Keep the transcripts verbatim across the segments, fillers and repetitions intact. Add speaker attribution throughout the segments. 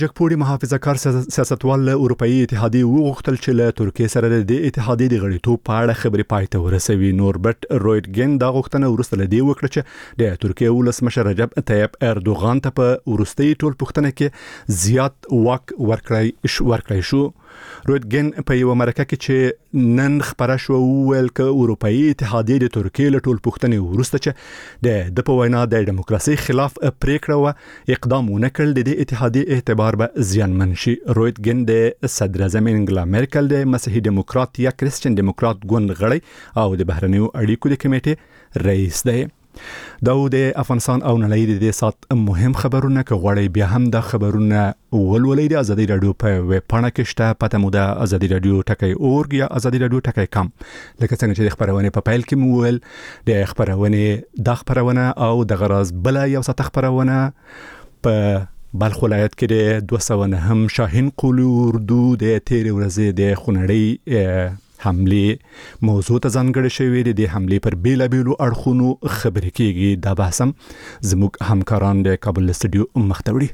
Speaker 1: جګپوړي محافظه‌کار سیاستوال له اروپאי اتحادیې وغوښتل چې له ترکیې سره د اتحادیې د غړیتوب په اړه خبرې پای ته ورسوي. نوربرت رویټګن دا غوښتنه وروسته له دې وکړه چې د ترکیې ولسمشر رجب طیب اردوغان ته په وروستي ټولپوښتنه کې زیات واک ورکړی ورکړی شو. رویټګن په یو مرکه کې چې نن خبره شو ویل ک اروپאי اتحادیې د ترکیې له ټولپوښتنې وروسته چې د د په وینا د دیموکراسي خلاف پریکړه و اقدام ونکړ د اتحادیې اعتبار به زیانمن شي. رویټګن د صدر اعظم انګلا میرکل د مسیحي دیموکرات یا کریسچن دیموکرات ګوند غړی او د بهرنیو اړیکو د کمیټې رئیس دی. دا د افغانستان او نړۍ د دې سات مهم خبرونه ک غوړی بیا هم د خبرونه ولولې د ازادي رادیو په ویب پاڼه کې شته. پته مو د ازادي رادیو ټکی اورګ یا ازادي رادیو ټکی کم لکه څنګه چې د خبرونه په پایل کې مو ول د خبرونه د خبرونه او د غراز بل یو سات خبرونه په بلخ ولایت کې د دوه سوه نه هم شاهین قولي اردو د تیر ورځې د خونړی حمله موضوع ته ځانګړې شوې ده. د حمله پر بیلا بیلو اړخونو خبرې کیږي. دا بحثم زموږ همکاران د کابل استودیو مختوړي.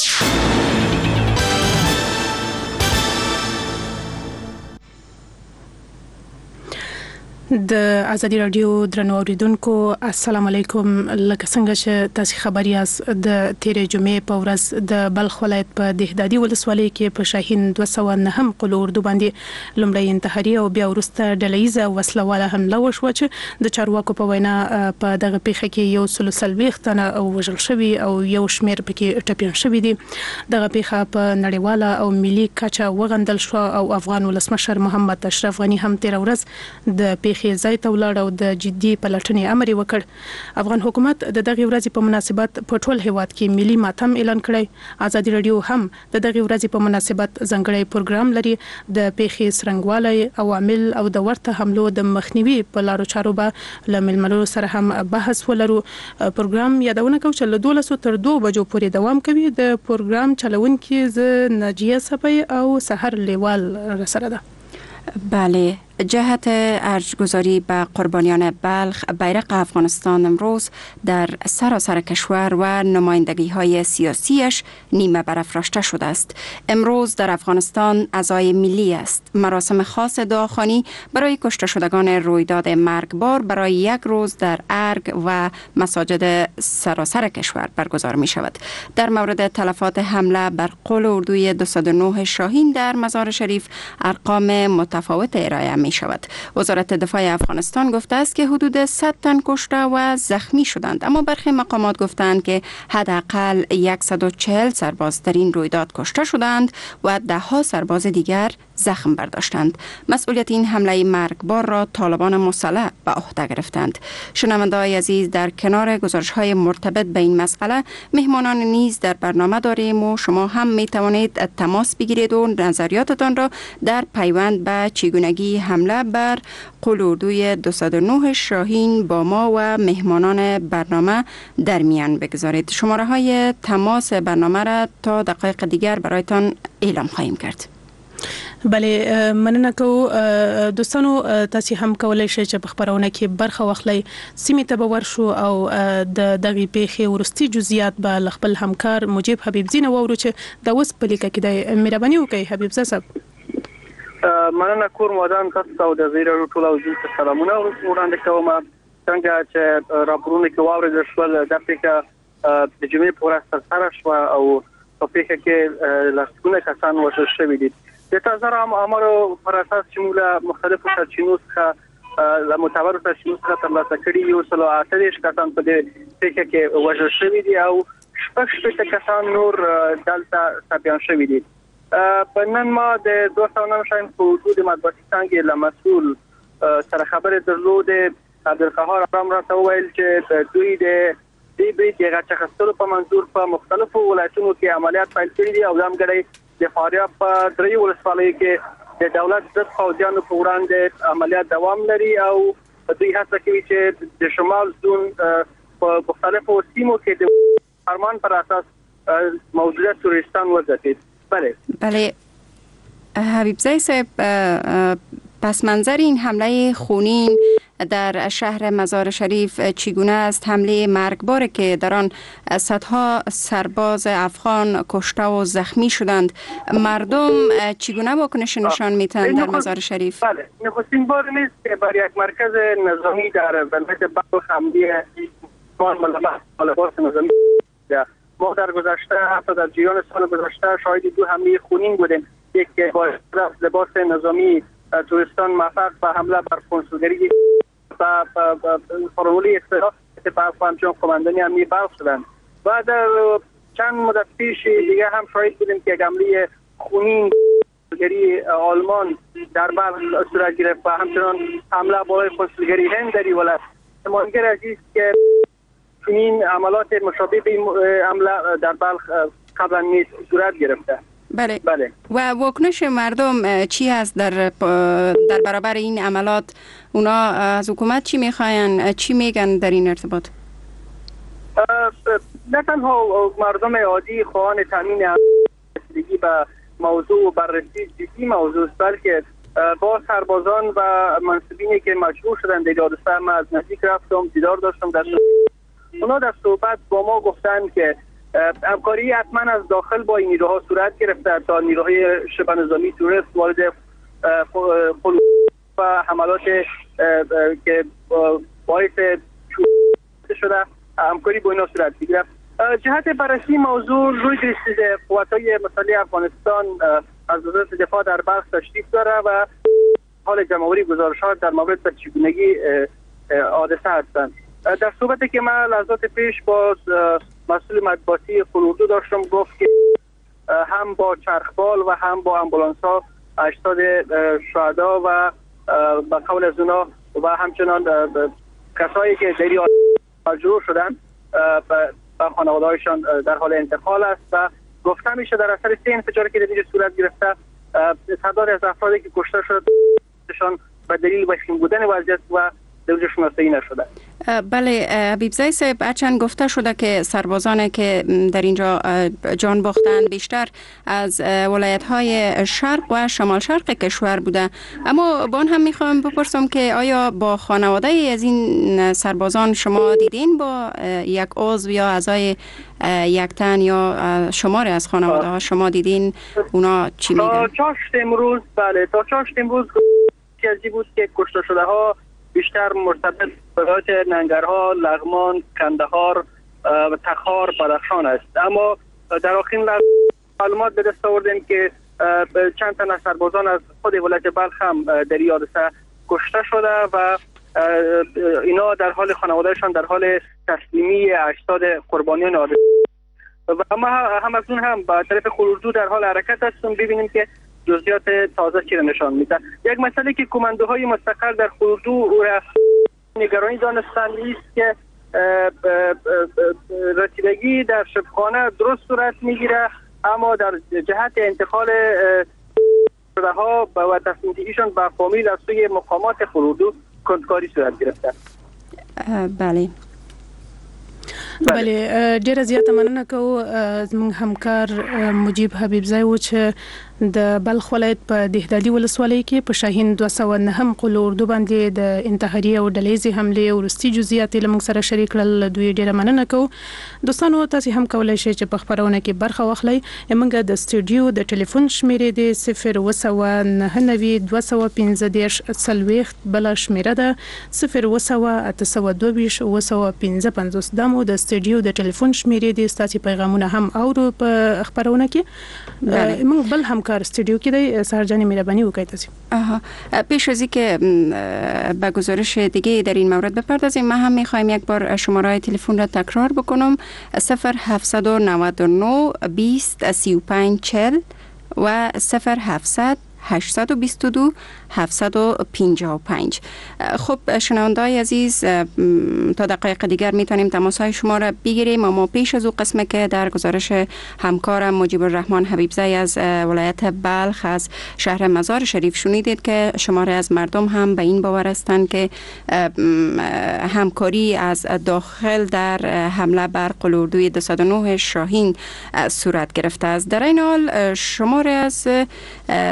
Speaker 2: د ازادي رادیو درنو اوریدونکو السلام علیکم. لکه څنګه چې تاسو خبر یاست د تیرې جمعې په ورځ د بلخ ولایت په دهدادي ولسوالۍ کې په شاهین دوه سوه نه هم قولي اردو باندې لومړی انتحاري او بیا وروسته ډلهیزه وسلواله حمله وشوه چې د چارواکو په وینا په دغه پیښه کې یو سل څلوېښت تنه وژل شوي او یو شمېر پکې ټپیان شوي دي. دغه پیښه په نړیواله او ملي کچه وغندل شو او افغان ولسمشر محمد اشرف غنی هم تیر ورځ د پیښې ځای ته ولاړ او د جدي پلټنې امر وکړ. افغان حکومت د دغه ورځې په مناسبت په ټول هیواد کې ملي ماتم اعلان کړی. ازادي رادیو هم د دغه ورځې په مناسبت ځانګړی پروګرام لري. د پیښې څرنګوالی عوامل او د ورته حملو د مخنیوي په لارو چارو به له ملمنو سره هم بحث ولرو. پروګرام یادونه کوي چې له دولسو تر دوه بجو پورې دوام کوي. د پروګرام چلونکي ز ناجیه صفی او سحر لیوال سره ده.
Speaker 3: بله، جهت ارجگذاری به قربانیان بلخ بیرق افغانستان امروز در سراسر کشور و نمایندگی های سیاسیش نیمه برافراشته شده است. امروز در افغانستان عزای ملی است. مراسم خاص دعاخوانی برای کشته شدگان رویداد مرگبار برای یک روز در ارگ و مساجد سراسر کشور برگزار می شود. در مورد تلفات حمله بر قولي اردوی دویست و نه شاهین در مزار شریف ارقام متفاوت ارائه می شود. وزارت دفاع افغانستان گفته است که حدود صد تن کشته و زخمی شدند، اما برخی مقامات گفتند که حداقل صد و چهل سرباز در این رویداد کشته شدند و ده ها سرباز دیگر زخم برداشتند. مسئولیت این حمله مرگبار را طالبان مسلح به عهده گرفتند. شنونده‌های عزیز، در کنار گزارش‌های مرتبط به این مسئله مهمانان نیز در برنامه داریم و شما هم می توانید تماس بگیرید و نظریاتتان را در پیوند به چگونگی حمله بر قولي اردوی دویست و نه شاهین با ما و مهمانان برنامه در میان بگذارید. شماره های تماس برنامه را تا دقایق دیگر برایتان اعلام خواهیم کرد.
Speaker 2: بله، مننه کوو دوستانو. تاسو هم کولای شئ چې په خبرونه کې برخه واخلئ. سیمې ته به ورشو او د دغه پیښې ورستي جزئیات به خپل همکار مجيب حبیبزی نه وورو چې د اوس په لیکه کې د مهرباني وکړئ. حبیبزی صاحب،
Speaker 4: مننه کور مودان تاسو او د زیرو ټول او زیات سلامونه وړاندې کوم. څنګه چې راپورونه کې واورېدل شول د پیښه د جمعې په ورځ سره شو او په پیښه کې لاسونه کسان وژل شوي دي. د تازه امرو پر اساس چې موږ مختلفو سرچینو څخه له معتبرو سرچینو څخه ترلاسه کړي یو سل اته دېرش کسان په دې پیښه کې وژل شوي دي او شپږ شپږ کسان نور دلته ټپیان شوي دي. په نن ما د دوه سوه نه شاهین په حدود مطبوعاتي څانګې له مسؤل سره خبرې درلودې. عبدالقهار ارام راته وویل چې دوی د دې برید د غچ اخیستلو په منظور په مختلفو ولایتونو کې عملیات پیل کړي دي او ځانګړی د فاریاب په درې ولسوالیو کې د دولت ضد پوځیانو په وړاندې عملیات دوام لري او دوی هڅه کوي چې د شمال زون په مختلفو سیمو کې د فرمان پر اساس موجوده تروریستان وځي. بله
Speaker 3: بله حبیبزی صاحب، پس منظر این حمله خونین در شهر مزار شریف چگونه است حمله مرگباری که در آن صدها سرباز افغان کشته و زخمی شدند، مردم چگونه واکنش نشان میتند در مزار شریف؟
Speaker 4: بله، نخستین بار نیست که بر یک مرکز نظامی در ولایت بلخ حمله ملابس نظامی. ما در گذشته حتی در جریان سال گذشته شاهد دو حمله خونین بودیم، یک که با لباس نظامی توریستان موفق به حمله بر کنسولگری و فرمولی اصطلاح اتفاق و همچنان قماندانی امنیتی بلخ شدند. و در چند مدت پیش دیگه هم شاهد بودیم که حمله خونین کنسولگری آلمان در بلخ صورت گرفت و همچنان حمله بالای کنسولگری هند در ولایت. مانگر عزیز که این عملات مشابه به حمله در بلخ قبلا نیز صورت گرفته.
Speaker 3: بله. بله. و واکنش مردم چی هست در در برابر این عملات؟ اونا از حکومت چی میخواین؟ چی میگن در این ارتباط؟
Speaker 4: نه تنها مردم عادی خواهان تامین رسیدگی به موضوع و بررسی جدی موضوع است، بلکه با سربازان و منصبینی که مجبور شدند در حادثه ما از نزدیک رفتم، دیدار داشتم. در اونا در صحبت با ما گفتند که همکاری حتما از داخل با این نیروها صورت گرفته تا نیروهای شبه نظامی توریست وارد خلوص و حملات که باعث شده همکاری با اینا صورت بگیره. جهت بررسی موضوع روی رسیده قوت‌های مسلح افغانستان از وزارت دفاع در بلخ تشریف داره و حال جمع‌آوری گزارشات در مورد چگونگی حادثه هستند. در صحبتی که من لحظات پیش با مسئول مطبوعاتی خلوردو داشتم گفت که هم با چرخبال و هم با امبولانس ها اجساد شهدا و به قول از اونا و همچنان کسایی که در این مجروح شدن به خانواده‌هایشان در حال انتقال است و گفته میشه در اثر سه انفجاری که در اینجا صورت گرفته تعداد از افرادی که کشته شدشان به دلیل وخیم بودن وضعیت و درجه شناسایی نشده.
Speaker 3: بله حبیبزی صاحب، هرچند گفته شده که سربازانی که در اینجا جان باختند بیشتر از ولایت‌های شرق و شمال شرق کشور بوده، اما با آن هم میخوام بپرسم که آیا با خانواده از این سربازان شما دیدین؟ با یک عضو یا اعضای یک تن یا شماری از خانواده ها شما دیدین؟ اونا چی میگن؟
Speaker 4: تا چاشت امروز بله تا چاشت امروز چیزی بود که کشته شده ها بیشتر مرتبط ولایت ننگرهار، لغمان، کندهار و تخار، بدخشان است. اما در آخرین معلومات به دست آوردیم که چند تن از سربازان از خود ولایت بلخ هم در این حادثه کشته شده و اینا در حال خانوادهشان در حال تسلیمی اجساد قربانیان حادثه و ما هم از اون هم با طرف خلوردو در حال حرکت هستیم ببینیم که جزئیات تازه چی را نشان میده. یک مسئله که کماندوهای مستقر در خلوردو او را نگرانی دانستند است که رسیدگی در شبخانه درست صورت میگیره، اما در جهت انتقال شده ها و تصمیم گیریشان به فامیل از سوی مقامات خلوردو کندکاری صورت گرفته.
Speaker 3: بله
Speaker 2: بله ډیره زیاته مننه کوو زموږ همکار مجیب حبیبزی و چې د بلخ ولایت په دهدادي ولسوالۍ کې په شاهین دوه سوه نهم قلو اردو باندې د انتحاري او ډلهیزې حملې وروستي جزئیات یې موږ سره شریک کړل. دوی ډیره مننه کوو. دوستانو تاسو هم کولای شئ چې په خبرونه کې برخه واخلئ. موږ د سټوډیو د ټلیفون شمیرې د صفر اوه سوه نهه نوي دوه سوه پنځه دېرش څلوېښت بله شمیره ده صفر اوه سوه اته سوه دوه ویشت اوه سوه پنځه پنځوس. دا مو د سټوډیو د ټلیفون شمیرې دي. ستاسو پیغامونه هم اورو په خبرونه کې. موږ بل هم کار استودیو کې دی سرجان مهربانی وکړئ تاسو.
Speaker 3: آها پیش از اینکه به گزارش دیگه در این مورد بپردازیم ما هم می‌خوایم یک بار شماره تلفن را تکرار بکنم صفر هفتصد و نود و نه بیست سی و پنج چهل و صفر هفتصد هشتصد و بیست و دو هفتصد و پنجاه و پنج. خب شنونده‌های عزیز تا دقایق دیگر میتونیم تماس‌های شما را بگیریم اما پیش از او قسمه که در گزارش همکارم مجیب الرحمن حبیبزی از ولایت بلخ از شهر مزار شریف شنیدید که شماره از مردم هم به این باور هستند که همکاری از داخل در حمله بر قلوردوی دویست و نه شاهین صورت گرفته است. در این حال شماره از منابع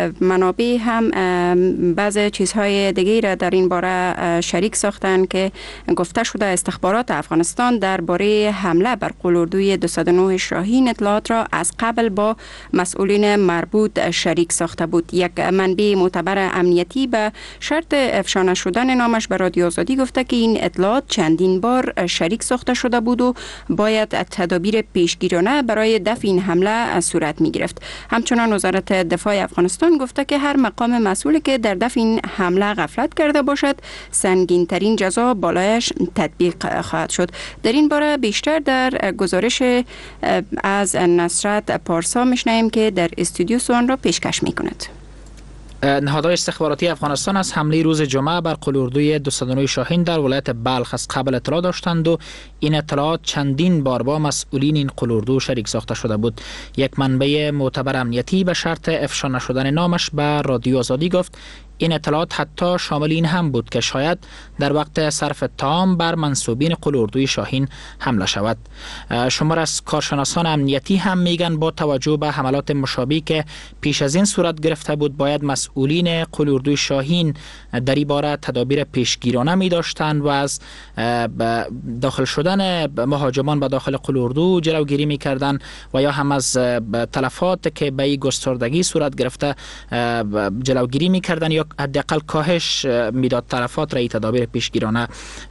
Speaker 3: منابع هم بعض چیزهای دیگه را در این باره شریک ساختن که گفته شده استخبارات افغانستان درباره حمله بر قلوردوی دویست و نه شاهین اطلاعات را از قبل با مسئولین مربوط شریک ساخته بود. یک منبع معتبر امنیتی به شرط افشا نشدن نامش به رادیو آزادی گفته که این اطلاعات چندین بار شریک ساخته شده بود و باید تدابیر پیشگیرانه برای دفع این حمله صورت می گرفت. همچنان وزارت دفاع افغانستان گفته که هر مقام مسئولی که در دفع این حمله غفلت کرده باشد سنگین ترین جزا بالایش تطبیق خواهد شد. در این باره بیشتر در گزارش از نصرت پارسا میشنویم که در استودیو سوان را پیشکش می کند.
Speaker 5: نهادهای استخباراتی افغانستان از حمله روز جمعه بر قلوردوی دویست و نه شاهین در ولایت بلخ از قبل اطلاع داشتند و این اطلاعات چندین بار با مسئولین این قلوردو شریک ساخته شده بود. یک منبع معتبر امنیتی به شرط افشا نشدن نامش به رادیو آزادی گفت این اطلاعات حتی شامل این هم بود که شاید در وقت صرف تام بر منسوبین قلوردوی شاهین حمله شود. شمار از کارشناسان امنیتی هم میگن با توجه به حملات مشابهی که پیش از این صورت گرفته بود باید مسئولین قلوردوی شاهین در این باره تدابیر پیشگیرانه می داشتند و از داخل شدن مهاجمان به داخل قلوردو جلوگیری می کردند و یا هم از تلفات که به این گستردگی صورت گرفته جلوگیری می کردند یا حداقل کاهش میداد تلفات را تدابیر پیشگیرانه.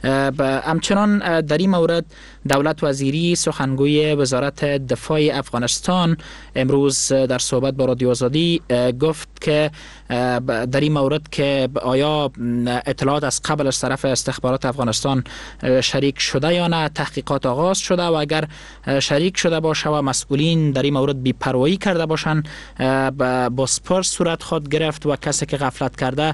Speaker 5: همچنان در این مورد دولت وزیری سخنگوی وزارت دفاع افغانستان امروز در صحبت با رادیو آزادی گفت که در این مورد که آیا اطلاعات از قبل از طرف استخبارات افغانستان شریک شده یا نه تحقیقات آغاز شده و اگر شریک شده باشه و مسئولین در این مورد بی‌پروایی کرده باشند با سپرس صورت خود گرفت و کسی که غفلت کرده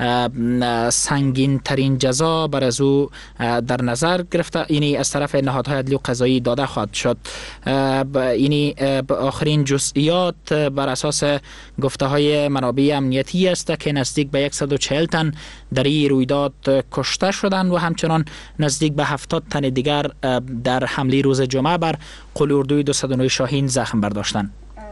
Speaker 5: سنگین ترین جزا بر از او در نظر گرفته اینی از طرف نهادهای عدلی و قضایی داده خواهد شد. اینی آخرین جزئیات بر اساس گفته های منابع امنیتی است که نزدیک به صد و چهل تن در این رویداد کشته شدند و همچنان نزدیک به هفتاد تن دیگر در حمله روز جمعه بر قلوردوی دویست و نه شاهین زخم برداشتند.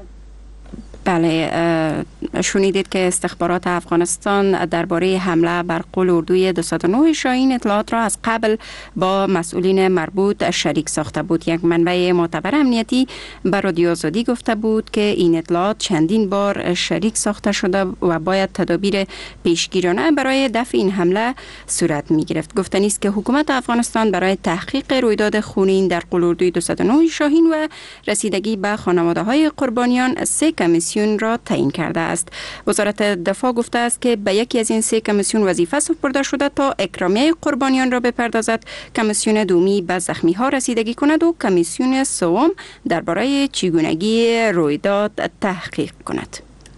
Speaker 3: بله، شنیدید که استخبارات افغانستان درباره حمله بر قلوردوی دویست و نه شاهین اطلاعات را از قبل با مسئولین مربوط شریک ساخته بود. یک منبع معتبر امنیتی به رادیو آزادی گفته بود که این اطلاعات چندین بار شریک ساخته شده و باید تدابیر پیشگیرانه برای دفع این حمله صورت می گرفت. گفتنی است که حکومت افغانستان برای تحقیق رویداد خونین در قلوردوی دویست و نه شاهین و رسیدگی به خانواده های قربانیان سه کمیسیون را تعیین کرده است. وزارت دفاع گفته است که به یکی از این سه کمیسیون وظیفه سپرده شده تا اکرامیه قربانیان را بپردازد، کمیسیون دومی به زخمی ها رسیدگی کند و کمیسیون سوم درباره چگونگی رویداد تحقیق کند.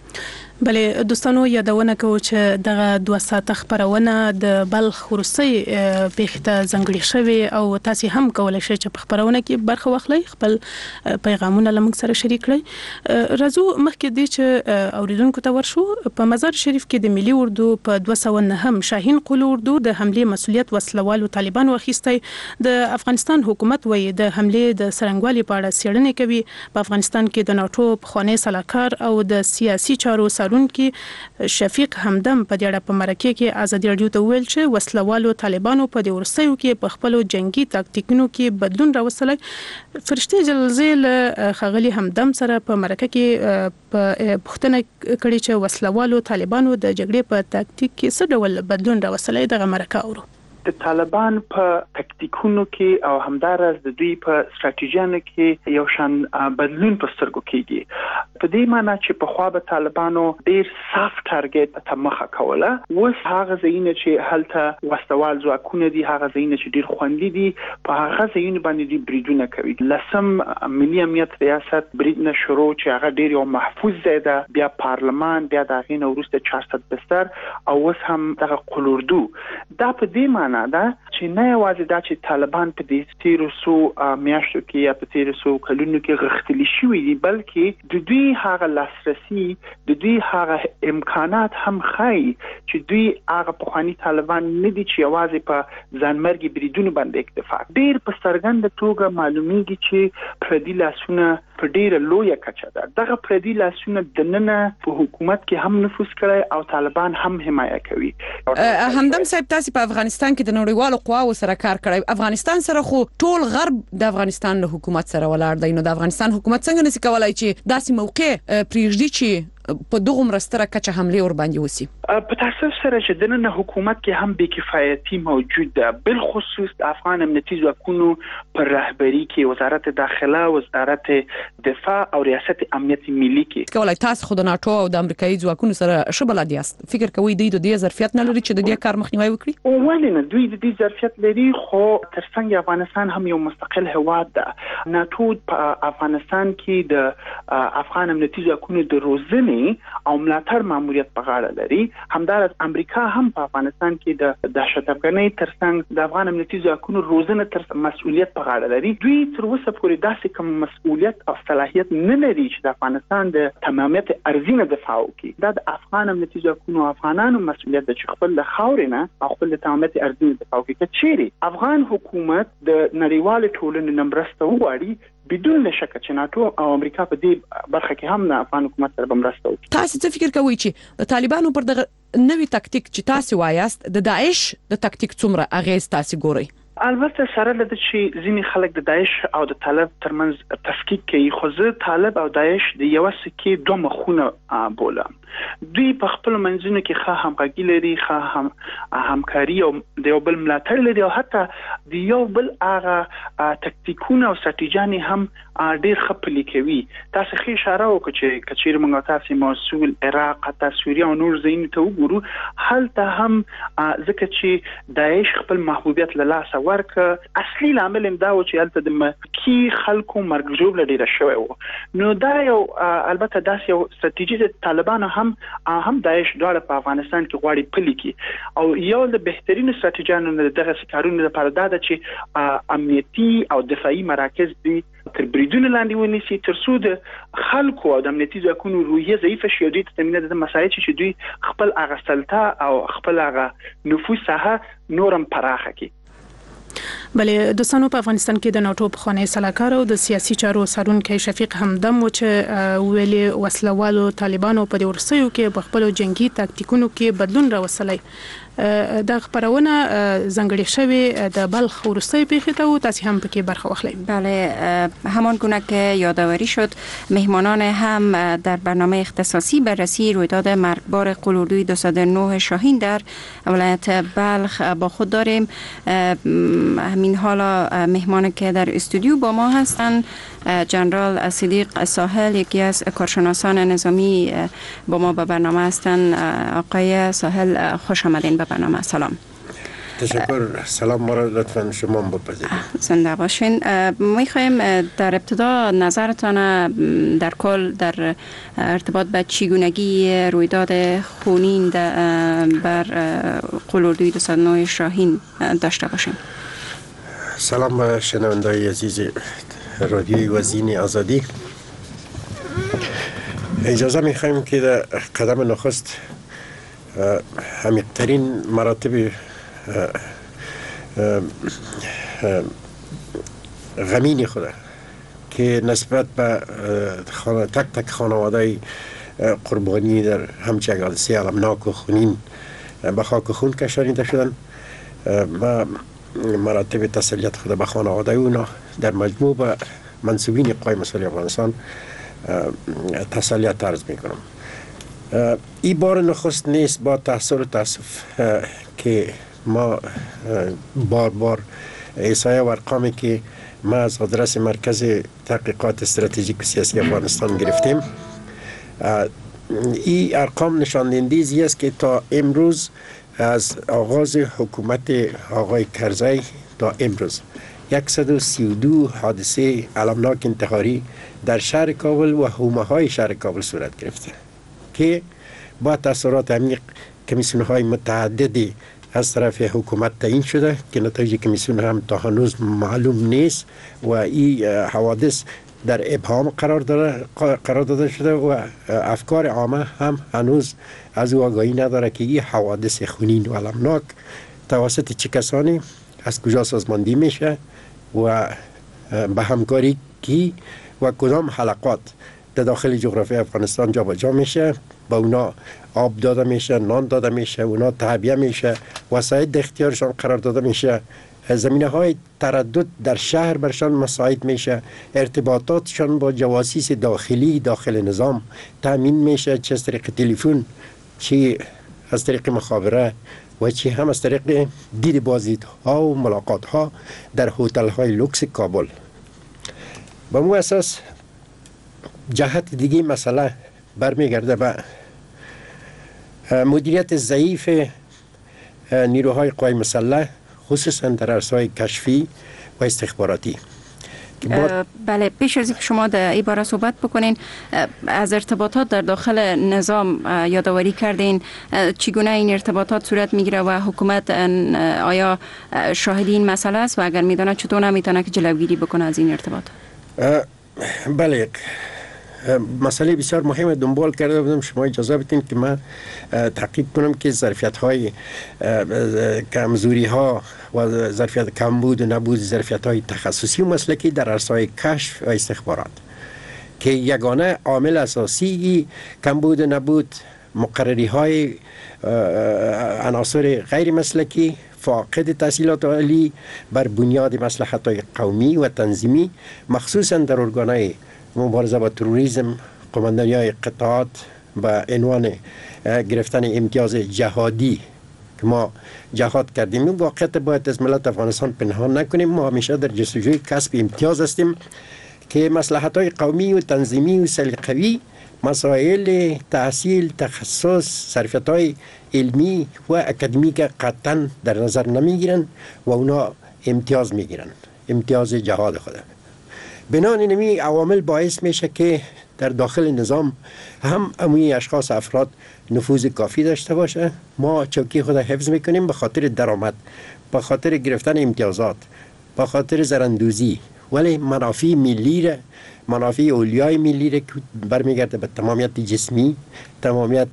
Speaker 2: بله دوستانو، یادونه کوم چې دغه دوه ساعته خبرونه د بلخ وروستۍ پیښې ته ځانګړې شوې او تاسو هم کولای شئ چې په خبرونه کې برخه واخلئ، خپل پیغامونه له موږ سره شریک کړئ. راځو مخکې دې چې اوریدونکو ته ورشو. په مزار شریف کې د ملي اردو په دوه سوه نهم شاهین قلو اردو د حمله مسؤلیت وسلوالو طالبانو اخیستی. د افغانستان حکومت وایي د حمله د سرنګوالي په اړه څېړنې کوي. په افغانستان کې د ناتو پخوانی سلاکار او د سیاسي چارو سرون کې شفیق همدم په دې اړه په مرکه کې ازادي رادیو ته ویل چې وسلوالو طالبانو په دې ورسېو کې په خپل جنگي تاکتیکونو کې بدلون راوستلی. فرشتي جلزیل خغلی همدم سره په مرکه کې په پښتنه کړي چې وسلوالو طالبانو د جګړې په تاکتیک کې څه ډول بدلون راوستلی. دغه مرکه اورو.
Speaker 6: د طالبان په تکتیکونو کې او همدارس د دوی په ستراتیژیانو کې یو شان بدلون په سترګو کېږي. په دې معنی چې په خوا به طالبانو ډیر صاف ټارګټ ته مخه کوله. اوس هغه ځایونه چې هلته وسوال ځواکونه دي، هغه ځایونه چې ډیر خوندي دي، په هغه ځایونه باندې دي بریدونه کوي. لسم ملي امنیت ریاست برید نه شروع چې هغه ډیر یو محفوظ ځای ده، بیا پارلمان، بیا د هغې نه وروسته چهارصد بستر او اوس هم دغه قلوردو. دا په دې معنی معنا ده چې نه یوازې دا چې طالبان په دې تیرو سو میاشتو کې یا په تیرو سو کلونو کې غښتلي شوي دي، بلکې د دوی هغه لاسرسي، د دوی هغه امکانات هم ښایي چې دوی هغه پخواني طالبان نه دي چې یوازې په ځانمرګي بریدونو باندې اکتفا. ډېر په څرګنده توګه معلومیږي چې پردي لاسونه په ډېره لویه کچه ده. دغه پردي لاسونه دننه په حکومت کې هم نفوذ کړی او طالبان هم حمایه کوي.
Speaker 7: همدم صاحب، تاسو په افغانستان کې د نړیوالو قواو سره کار کړی. افغانستان سره خو ټول غرب د افغانستان له حکومت سره ولاړ دی، نو د افغانستان حکومت څنګه نشي کولای چې داسې موقع پریږدي چې په دغه مرستره کچه حمله ور باندې وسی؟
Speaker 6: په تاسو سره چې دننه حکومت کې هم بې کفایتي موجود ده، بل خصوص د افغان امنیتي ځواکونو پر رهبری کې وزارت داخله، وزارت دفاع او ریاست امنیت ملي کې.
Speaker 7: کولای تاسو خو د ناتو او د امریکایي ځواکونو سره شبلد یاست، فکر کوئ دوی د دې ظرفیت نه لري چې د دې کار مخنیوي وکړي؟
Speaker 6: ولې نه، دوی د دې ظرفیت لري، خو ترڅنګ افغانستان هم یو مستقل هواد ده. ناتو په افغانستان کې د افغان امنیتي ځواکونو د روزنې او ملاتړ ماموریت په غاړه لري. همدارس امریکا هم په افغانستان کې د دهشتګردۍ ترڅنګ د افغان امنیتي ځواکونو روزنه تر مسؤلیت په غاړه لري. دوی تر اوسه پورې داسې کوم مسؤلیت او صلاحیت نه لري چې د افغانستان د تمامیت ارزینه دفاع وکړي. دا د افغان امنیتي ځواکونو افغانانو مسؤلیت ده چې خپل خاورې نه او خپل تمامیت ارزینه دفاع وکړي. که چیرې افغان حکومت د نړیوال ټولنې نه مرسته وغواړي، بدون شک چې ناتو او امریکا په دې برخه کې هم نه افغان حکومت سره مرسته وکړي.
Speaker 7: تاسو څه فکر کوئ چې د طالبانو پر دغه نوې تاکتیک چې تاسو وایاست د داعش د تاکتیک څومره اغیز تاسو ګورئ؟
Speaker 6: البته سره لده چې ځینې خلک د داعش او د طالب ترمنځ تفکیک کوي، خو زه طالب او داعش د یو سکې دوه مخونه بولم. دوی په خپل منځونو کې ښه همغږي لري، ښه هم همکاري او د یو بل ملاتړ لري، او حتی د یو بل هغه تکتیکونه او استراتیژیانې هم ډېر ښه پلي کوي. تاسو ښه اشاره وکړه چې که چیرې موږ تاسو موصول، عراق، حتی سوریه او نور ځایونو ته وګورو، هلته هم ځکه چې داعش خپل محبوبیت له لاسه ورکړ، اصلي لامل هم دا و چې هلته د مکي خلکو مرګ ژوبله ډېره شوې وه. نو دا یو البته داسې یو استراتیژي د طالبانو هم هم داعش دواړه په افغانستان کې غواړي پلي کړي، او یو د بهترینو استراتیژیانو د دغه کارونو لپاره دا ده چې امنیتي او دفاعي مراکز دي تر بریدونو لاندې ونیسي، تر څو د خلکو او د امنیتي ځواکونو روحیه ضعیفه شي او دوی ته تمینه د مسایل چې دوی خپل هغه سلطه او خپل هغه نفوذ ساحه نورم پراخه کړي.
Speaker 2: بلې دوستانو، په افغانستان کې د ناتو پخوانی سلاکار او د سیاسي چارو څارونکی شفیق همدم و چې ویلي وسلوالو طالبانو په دې ورسېو کې په خپل جنگي تاکتیکونو کې بدلون راوستلی. د خبرونه زنګړې شوی د بلخ ورسته پیښه ته تاسو هم پکې برخه واخلئ.
Speaker 3: بله، همان گونه که یادآوری شد، مهمانان هم در برنامه اختصاصی بررسی رویداد مرگبار قلوردوی دویست و نه شاهین در ولایت بلخ با خود داریم. همین حالا مهمان که در استودیو با ما هستند جنرال صدیق ساحل، یکی از کارشناسان نظامی با ما به برنامه هستند. آقای ساحل، خوش آمدین به برنامه. سلام.
Speaker 8: تشکر. سلام، ما را لطفا شما بپذیرید.
Speaker 3: زنده باشین. میخوایم در ابتدا نظرتان در کل در ارتباط به چگونگی رویداد خونین بر قلوردوی دویست و نه شاهین داشته باشیم.
Speaker 8: سلام به شنونده‌های عزیز رادیوی وزین آزادی. اجازه می‌خوایم که در قدم نخست عمیق‌ترین مراتب غمین خود که نسبت به تک تک خانواده قربانی در همچه حادثه المناک و خونین به خاک خون کشانیده شدن و مراتب تسلیت خود به خانواده اونا در مجموع به منصوبین قوای مسئولی افغانستان تسلیت عرض میکنم. این بار نخست نیست با تحصیل و تاسف که ما بار بار احصایه و ارقامی که ما از آدرس مرکز تحقیقات استراتژیک و سیاسی افغانستان گرفتیم، این ارقام نشان دهنده است که تا امروز از آغاز حکومت آقای کرزی تا امروز صد و سی و دو حادثه المناک انتحاری در شهر کابل و حومه های شهر کابل صورت گرفته که با تاثیرات عمیق کمیسیون های متعددی از طرف حکومت تعیین شده که نتایج کمیسیون هم تا هنوز معلوم نیست و این حوادث در ابهام قرار داره قرار داده شده و افکار عامه هم هنوز از او آگاهی نداره که این حوادث خونین و المناک توسط چه کسانی از کجا سازماندهی میشه و به همکاری کی و کدام حلقات در داخل جغرافی افغانستان جا به جا میشه، با اونا آب داده میشه، نان داده میشه، اونا تعبیه میشه، وسایل اختیارشان قرار داده میشه، زمینه های تردد در شهر برشان مساعد میشه، ارتباطاتشان با جواسیس داخلی داخل نظام تامین میشه، چه از طریق تلفن، چه از طریق مخابره و چه هم از طریق دید بازدید ها و ملاقات ها در هتل های لوکس کابل. با مو اساس جهت دیگه مسئله برمیگرده به مدیریت ضعیف نیروهای قوای مسلح، خصوصا در عرصه‌های کشفی و استخباراتی.
Speaker 3: بله، پیش از اینکه شما در این باره صحبت بکنین، از ارتباطات در داخل نظام یادآوری کردین، چگونه این ارتباطات صورت میگیره و حکومت آیا شاهد این مسئله است و اگر میدونه چطور نمیتونه که جلوگیری بکنه از این ارتباط؟
Speaker 8: بله، مسئله بسیار مهم دنبال کرده بودم. شما اجازه بدین که من تحقیق کنم که ظرفیت های کمزوری ها و ظرفیت کمبود و نبود ظرفیت های تخصصی و مسلکی در عرصه‌های کشف و استخبارات که یگانه عامل اساسی کمبود و نبود مقرری های عناصر غیر مسلکی فاقد تحصیلات عالی بر بنیاد مصلحت های قومی و تنظیمی، مخصوصا در ارگان‌های مبارزه با تروریسم، قماندانی های قطعات با عنوان گرفتن امتیاز جهادی که ما جهاد کردیم. این واقعیت باید از ملت افغانستان پنهان نکنیم. ما همیشه در جستجوی کسب امتیاز هستیم که مصلحت های قومی و تنظیمی و سلیقوی، مسائل تحصیل، تخصص، صرفیت های علمی و اکادمیک قطعا در نظر نمیگیرن و اونا امتیاز میگیرن، امتیاز جهاد خود. بنابراین اینمی عوامل باعث میشه که در داخل نظام هم اموی اشخاص افراد نفوذ کافی داشته باشه. ما چوکی خود حفظ میکنیم به خاطر درآمد، به خاطر گرفتن امتیازات، به خاطر زراندوزی، ولی منافع ملی را، منافع اولیای ملی را که برمیگرده به تمامیت جسمی، تمامیت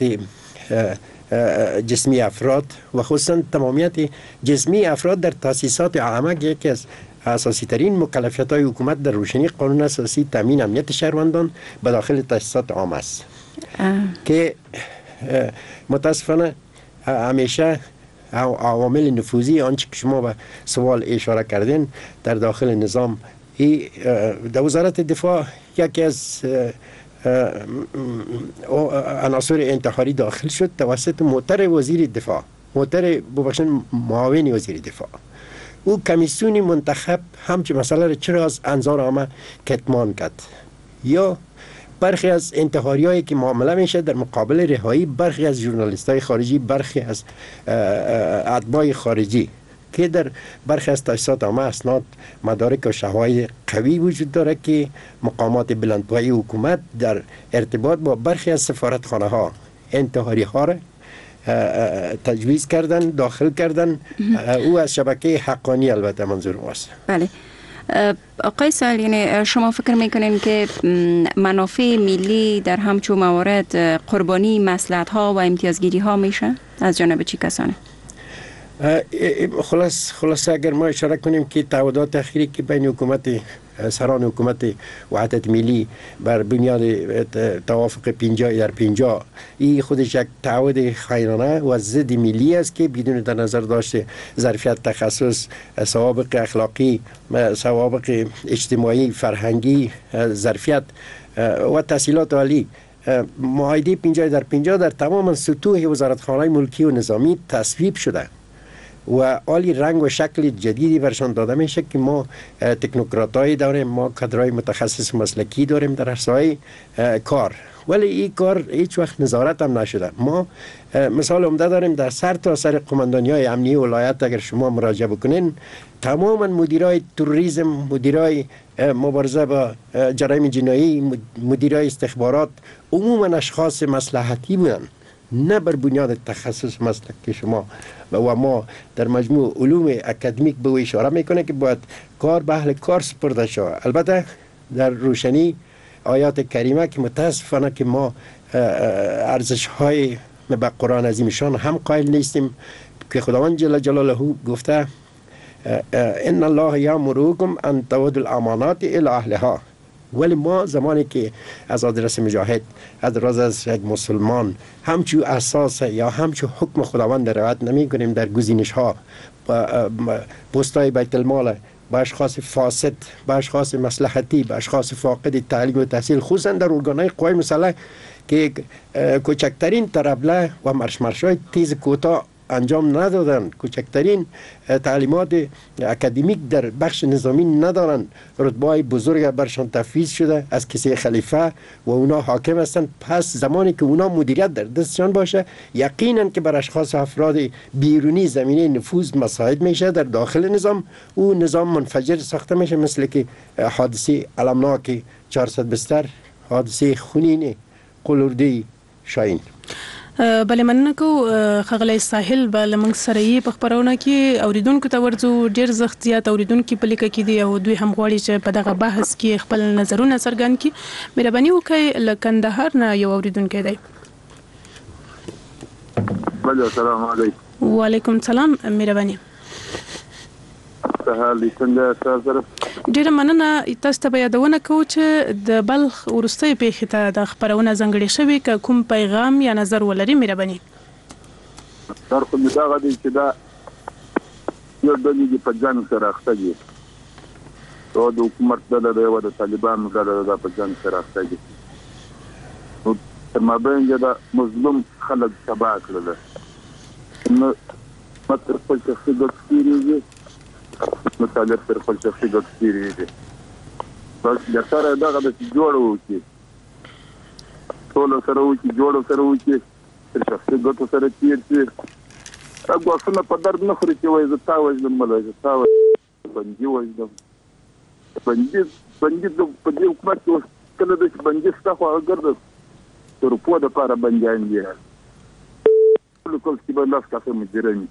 Speaker 8: جسمی افراد و خصوصا تمامیت جسمی افراد در تاسیسات عامه، یکی از اساسی ترین مکلفیت های حکومت در روشنی قانون اساسی تامین امنیت شهروندان به داخل تاسیسات عامه است که متاسفانه همیشه عوامل نفوذی آنچه که شما به سوال اشاره کردین در داخل نظام، در وزارت دفاع یکی از عناصر انتحاری داخل شد توسط معتر وزیر دفاع، معتر ببخشید معاون وزیر دفاع. او کمیسیون منتخب همچه مسئله را چرا از انظار عامه کتمان کرد، یا برخی از انتحاری هایی که معامله میشه در مقابل رهایی برخی از ژورنالیست های خارجی، برخی از اتباع خارجی که در برخی از تاسیسات عامه اسناد، مدارک و شواهد قوی وجود داره که مقامات بلندپایه حکومت در ارتباط با برخی از سفارتخانه ها انتحاری ها را تجویز کردن، داخل کردن. او از شبکه حقانی البته منظور ماست.
Speaker 3: بله آقای سال، یعنی شما فکر میکنین که منافع ملی در همچون موارد قربانی مصلحت ها و امتیازگیری ها میشه از جانب چی کسانه؟
Speaker 8: خلاص خلاص اگر ما اشاره کنیم که تعهدات اخیری که بین حکومت سران حکومت وحدت ملی بر بنیاد توافق پنجاه در پنجاه، این خودش یک تعهد خائنانه و ضد ملی است که بدون در نظر داشته ظرفیت، تخصص، سوابق اخلاقی، سوابق اجتماعی، فرهنگی، ظرفیت و تحصیلات عالی، معاهده پنجاه در پنجاه در تمام سطوح وزارتخانه‌های ملکی و نظامی تصویب شده و عالی رنگ و شکل جدیدی برشان داده میشه که ما تکنوکراتایی داریم، ما کادرهای متخصص مسلکی داریم در عرصه‌های کار، ولی این کار هیچ وقت نظارت هم نشده. ما مثال عمده داریم در سر تا سر قماندانی‌های امنیه ولایت، اگر شما مراجعه بکنین تماما مدیرای تروریسم، مدیرای مبارزه با جرایم جنایی، مدیرای استخبارات عموما اشخاص مصلحتی بودن نه بر بنیاد تخصص مسلک شما و ما در مجموع علوم اکادمیک به اشاره میکنه که باید کار به اهل کار سپرده شود. البته در روشنی آیات کریمه که متاسفانه که ما ارزش های به قرآن عظیم شان هم قائل نیستیم که خداوند جل جلاله گفته ان الله یامرکم ان تؤدوا الامانات الی اهلها، ولی ما زمانی که از آدرس مجاهد از راز از یک مسلمان همچو اساس یا همچو حکم خداوند رعایت نمی کنیم در گزینش ها پستای بیت المال با اشخاص فاسد، با اشخاص مصلحتی، با اشخاص فاقد تعلیم و تحصیل، خصوصا در ارگانهای قوای مسلح که کوچکترین ترابله و مرشمرشای تیز کوتاه انجام ندادن، کوچکترین تعلیمات اکادمیک در بخش نظامی ندارن، رتبه‌های بزرگ برشان تفویض شده از کسی خلیفه و اونا حاکم هستند. پس زمانی که اونا مدیریت در دستشان باشه یقینا که بر اشخاص افراد بیرونی زمینه نفوذ مساعد میشه در داخل نظام، او نظام منفجر ساخته میشه، مثل که حادثه المناک چهارصد بستر، حادثه خونین قلوردی شاهین.
Speaker 2: بله مننه کو خغلی ساحل بل موږ سره یې په خبرونه کې اوریدونکو ته ورځو ډیر زخت زیات اوریدونکو په لیکه کې دی او دوی هم غواړي چې په دغه بحث کې خپل نظرونه څرګند کړي. مهرباني وکړئ له کندهار نه یو اوریدونکی دی.
Speaker 9: بله السلام علیکم.
Speaker 2: وعلیکم السلام. مهرباني.
Speaker 9: سهال څنګه تاسو؟
Speaker 2: ډیره مننه. تاسو ته یادونه کوم چې د بلخ ورستۍ پیښې ته د خبرونه ځانګړې شوې که کوم پیغام یا نظر ولري مهرباني.
Speaker 9: تر کومه دا غوډي چې دا یو د دې په ځان سره اخته دي او د حکومت د او د طالبانو د په ځان سره اخته دي. نو تر مابین دا مظلوم خلک تبا کړل. نو متر په څه د کیږي مطالب تر خپل شخصي ګټو تیریږي. بس د سره دغه د جوړو کې ټول سره وکی جوړو سره وکی تر شخصي ګټو سره تیریږي. هغه څنګه په درد نه خوري چې وایي زه تا وژنم مله زه تا بندي وژنم بندي بندي په دې حکومت کې کله د بندي څخه خو ګرځي تر په د لپاره بنديان دي ټول کول چې به لاس کافه مجرمي.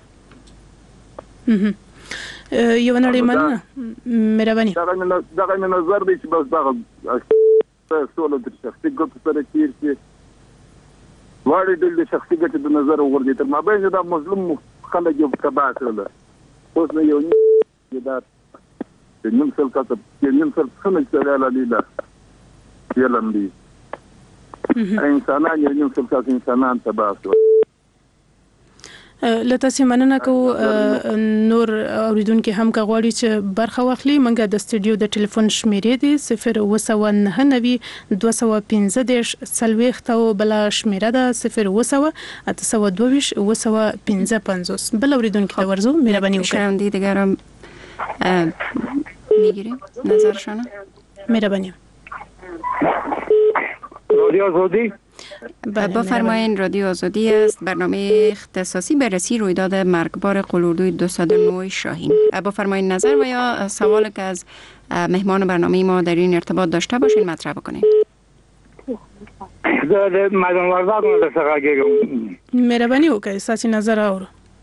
Speaker 2: یو نړۍ مننه مهرباني.
Speaker 9: دغه نظر دی چې بس دغه سوله د شخصي ګټو سره تیریږي. واړې د شخصي ګټو د نظر وګورئ تر مابین دا مظلوم خلک یو تبا کړل. اوس نه یو دا د نیم سل کاته د نیم سل څنګه چې لا لیلا یلم دي انسانان یو نیم سل کاته انسانان تبا شو.
Speaker 2: لته سیمنه کو نور اوریدونکو هم کا غواړي چې برخه واخلي. منګه د استودیو د ټلیفون شمیرې دی صفر اوه سوه نهه نوي دوه سوه پنځه دېرش څلوېښت او بله شمیره ده صفر اوه سوه اته سوه دوه ویشت اوه سوه پنځه پنځوس. بل اوریدونکو ته ورځو مهرباني وکړئ.
Speaker 3: شنونده دیگرم میگیریم نظرشان.
Speaker 2: مهرباني.
Speaker 9: رادیو آزادی
Speaker 3: بفرمایین. رادیو آزادی است. برنامه اختصاصی بررسی رویداد مرگبار قلوردوی دویست و نه شاهین. بفرمایین نظر و یا سوال که از مهمان برنامه ما در این ارتباط داشته باشین مطرح بکنین.
Speaker 9: زه مدام ورداغ نه څنګه کېږم.
Speaker 2: مهرباني وکړئ ساسي نظر اورو.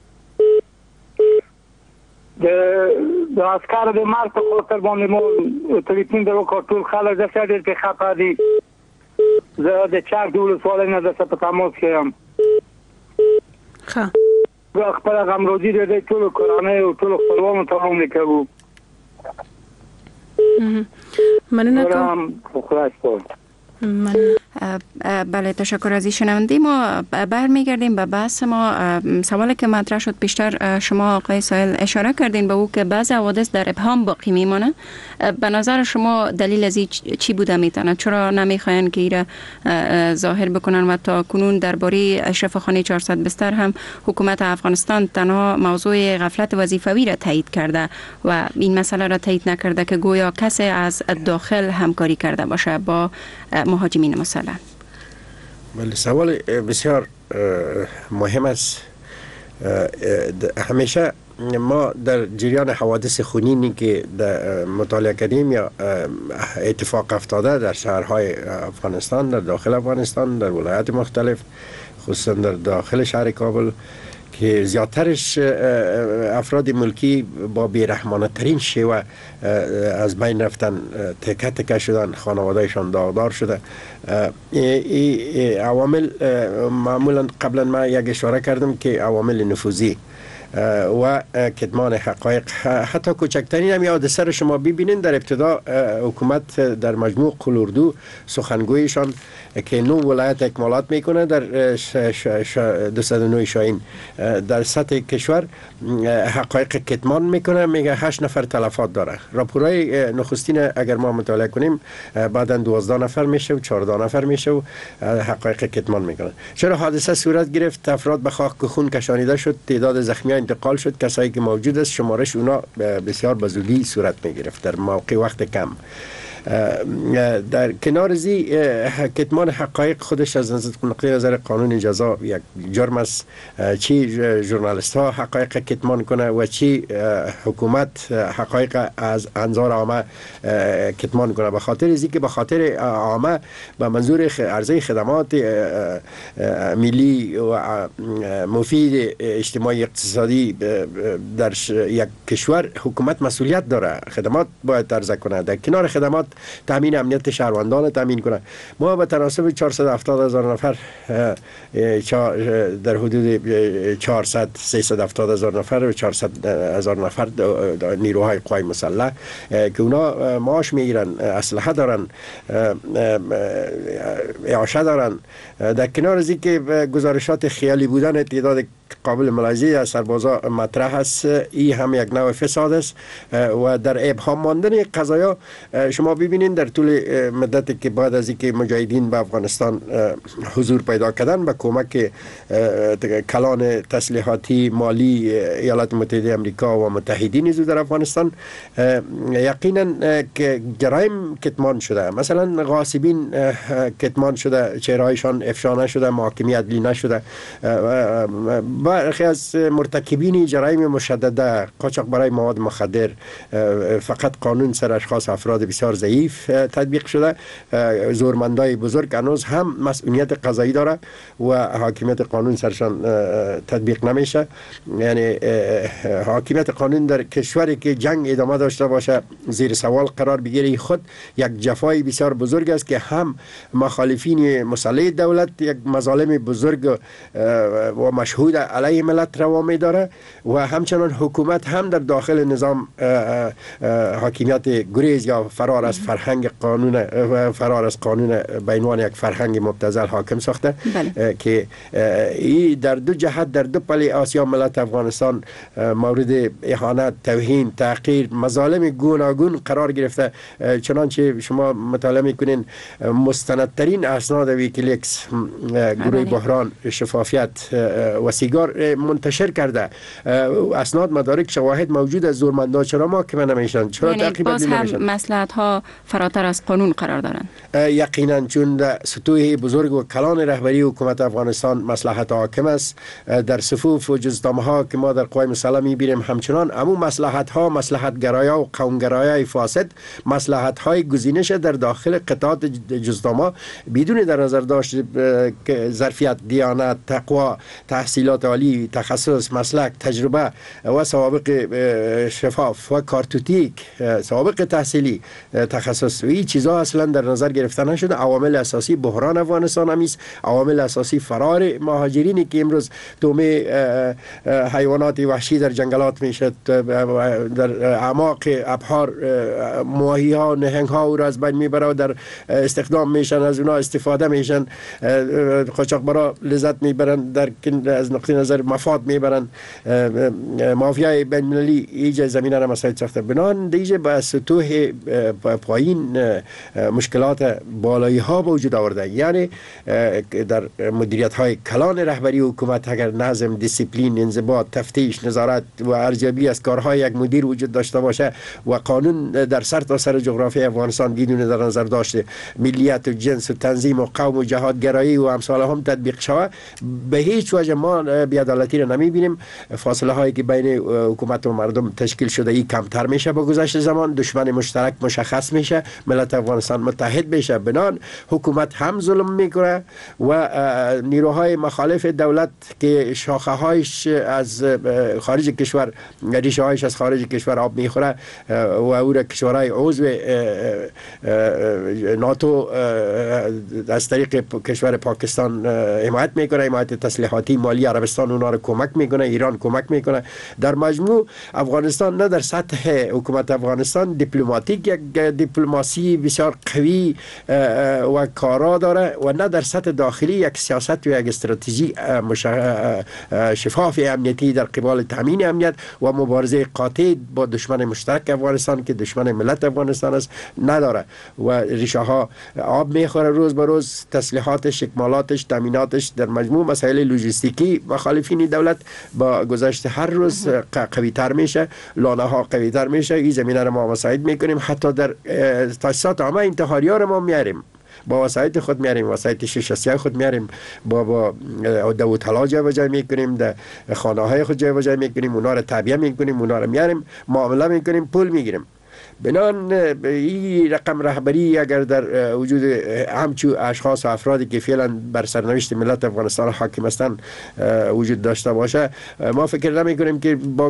Speaker 9: د د اسکار د مارک په خاطر باندې مو ټلیفون د وکړ خلک د ساده په خاطر دي. زه د چاک د ولسوالۍ نه د په تماس کې یم.
Speaker 2: ښه.
Speaker 9: زه خپل غم روزي د ټولو کورنۍ او ټولو خپلوانو ته هم لیکم.
Speaker 2: مننه کوم.
Speaker 9: خلاص کن.
Speaker 3: بله تشکر از این شنونده. ما برمیگردیم به بحث ما. سوالی که مطرح شد پیشتر شما آقای سایل اشاره کردین به او که بعض حوادث در ابهام باقی میمانه. به نظر شما دلیل از این چی بوده میتونه؟ چرا نمیخواین که ایره ظاهر بکنن و تا کنون درباره اشرف خانی چهارصد بستر هم حکومت افغانستان تنها موضوع غفلت وظیفوی را تایید کرده و این مسئله را تایید نکرده که گویا کسی از داخل همکاری کرده باشه با مهاجمین مسلح.
Speaker 8: بله سوال بسیار مهم است. همیشه ما در جریان حوادث خونینی که در مطالعه کردیم یا اتفاق افتاده در شهرهای افغانستان، در داخل افغانستان، در ولایات مختلف، خصوصا در داخل شهر کابل، که زیادترش افراد ملکی با بیرحمانه ترین شیوه از بین رفتن، تکه تکه شدن، خانوادهشان داغدار شده. این عوامل معمولا قبلا ما یک اشاره کردم که عوامل نفوذی و کتمان حقایق، حتی کوچکترین هم حادثه را شما ببینید در ابتدا حکومت در مجموع قلوردو سخنگویشان که نو ولایت اکمالات میکنه در دویست و نه شاهین در سطح کشور حقایق کتمان میکنه، میگه هشت نفر تلفات داره. راپورای نخستین اگر ما مطالعه کنیم بعدا دوازده نفر میشه و چهارده نفر میشه و حقایق کتمان میکنه. چرا حادثه صورت گرفت؟ افراد به خاک خون کشانیده شد، تعداد زخمیان انتقال شد، کسایی که موجود است شمارش اونا بسیار بزودی صورت میگرفت در موقع وقت کم. در کنار زی کتمان حقایق خودش از نظر قانون جزا یک جرم است. چی ژورنالیست ها حقایق کتمان کنه و چی حکومت حقایق از انظار عامه کتمان کنه، به خاطر ازی که به خاطر عامه به منظور عرضه خدمات ملی و مفید اجتماعی اقتصادی در یک کشور حکومت مسئولیت داره، خدمات باید عرضه کنه، در کنار خدمات تامین امنیت شهروندان تامین کنه. ما به تناسب چهارصد و هفتاد هزار نفر در حدود چهارصد سیصد و هفتاد هزار نفر و چهارصد هزار نفر نیروهای قوای مسلح که اونا معاش میگیرن، اسلحه دارن، اعاشه دارن، در کنار از اینکه گزارشات خیالی بودن تعداد قابل ملاحظه سربازا مطرح است، این هم یک نوع فساد است و در ابهام ماندن قضایا شما ببینید در طول مدتی که بعد از اینکه مجاهدین به افغانستان حضور پیدا کردن به کمک کلان تسلیحاتی مالی ایالات متحده آمریکا و متحدین زو در افغانستان، یقینا که جرایم کتمان شده، مثلا غاصبین کتمان شده، چهرهایشان افشا نشده، محاکمه عدلی نشده، برخی از مرتکبین جرایم مشدده، قاچاق برای مواد مخدر، فقط قانون سر اشخاص افراد بسیار ضعیف تطبیق شده. زورمندای بزرگ هنوز هم مسئولیت قضایی داره و حاکمیت قانون سرشان تطبیق نمیشه. یعنی حاکمیت قانون در کشوری که جنگ ادامه داشته باشه زیر سوال قرار بگیره، خود یک جفای بسیار بزرگ است که هم مخالفین مسلح دولت یک مظالم بزرگ و مشهود علیه ملت روا می داره و همچنان حکومت هم در داخل نظام حاکمیت گریز یا فرار از فرهنگ قانون فرار از قانون به عنوان یک فرهنگ مبتذل حاکم ساخته. بله. که این در دو جهت در دو پله آسیا ملت افغانستان مورد اهانت، توهین، تحقیر، مظالم گوناگون قرار گرفته. چنانچه شما مطالعه میکنین مستندترین اسناد ویکیلیکس، گروه بحران شفافیت و سیگار منتشر کرده، اسناد مدارک شواهد موجود از زورمندان، چرا محاکمه نمیشن؟ چرا
Speaker 3: یعنی
Speaker 8: تعقیب
Speaker 3: باز
Speaker 8: نمیشن؟
Speaker 3: هم مصلحت ها فراتر از قانون قرار دارن.
Speaker 8: یقینا چون در سطوح بزرگ و کلان رهبری حکومت افغانستان مصلحت حاکم است. در صفوف و جزدامه ها که ما در قوای مسلح میبینیم همچنان امو مصلحت ها، مصلحت گرایا و قوم گرایای فاسد، مصلحت های گزینش در داخل قطعات جزدامه بدون در نظر داشت که ظرفیت، دیانت، تقوا، تحصیلات عالی، تخصص، مسلک، تجربه و سوابق شفاف و کارتوتیک، سوابق تحصیلی، تخصص و این چیزها اصلا در نظر گرفته نشده. عوامل اساسی بحران افغانستان هم است. عوامل اساسی فرار مهاجرینی که امروز تومه حیوانات وحشی در جنگلات میشد، در اعماق ابحار ماهی ها، نهنگ ها او را از بین میبره و در استخدام میشن، از اونا استفاده میشن، قاچاقبرا لذت میبرن، در از نقطه نظر مفاد میبرن. مافیای بین المللی ایجا زمینه را مساعد ساخته. بنان دیجه با سطوح پایین مشکلات بالایی ها به وجود آورده. یعنی در مدیریت های کلان رهبری حکومت اگر نظم، دیسیپلین، انضباط، تفتیش، نظارت و ارزیابی از کارهای یک مدیر وجود داشته باشه و قانون در سر تا سر جغرافی افغانستان بدون در نظر داشته ملیت و جنس و تنظیم و قوم و جهادگرایی و امثال هم تطبیق شود، به هیچ وجه ما بی‌عدالتی را نمی‌بینیم. فاصله هایی که بین حکومت و مردم تشکیل شده ای کمتر میشه با گذشت زمان. دشمن مشترک مشخص میشه، ملت افغانستان متحد میشه. بنان حکومت هم ظلم میکنه و نیروهای مخالف دولت که شاخه هایش از خارج کشور، ریشه هایش از خارج کشور آب میخوره و او را کشورهای عضو ناتو از طریق کشور پاکستان حمایت میکنه، حمایت تسلیحاتی مالی. عربستان اونا رو کمک میکنه، ایران کمک میکنه. در مجموع افغانستان نه در سطح حکومت افغانستان دیپلماتیک یک دیپلماسی بسیار قوی و کارا داره و نه در سطح داخلی یک سیاست و یک استراتژی شفاف امنیتی در قبال تامین امنیت و مبارزه قاطع با دشمن مشترک افغانستان که دشمن ملت افغانستان است نداره و ریشه ها آب میخوره روز به روز. تسلیحاتش، اکمالاتش، تامیناتش، در مجموع مسائل لوجستیکی مخالفین دولت با گذشت هر روز قوی تر میشه، لانه ها قوی تر میشه. این زمینه رو ما مساعد میکنیم. حتی در تاسیسات عامه انتحاری ها رو ما میاریم، با وسایت خود میاریم، وسایت شیشه خود میاریم، با با دو طلا جابجا میکنیم، در خانه های خود جابجا میکنیم، اونا رو تعبیه میکنیم، اونا رو میاریم، معامله میکنیم، پول میگیریم. بنان این رقم رهبری اگر در وجود همچو اشخاص و افرادی که فعلا بر سرنوشت ملت افغانستان حاکم هستند وجود داشته باشه، ما فکر نمی کنیم که با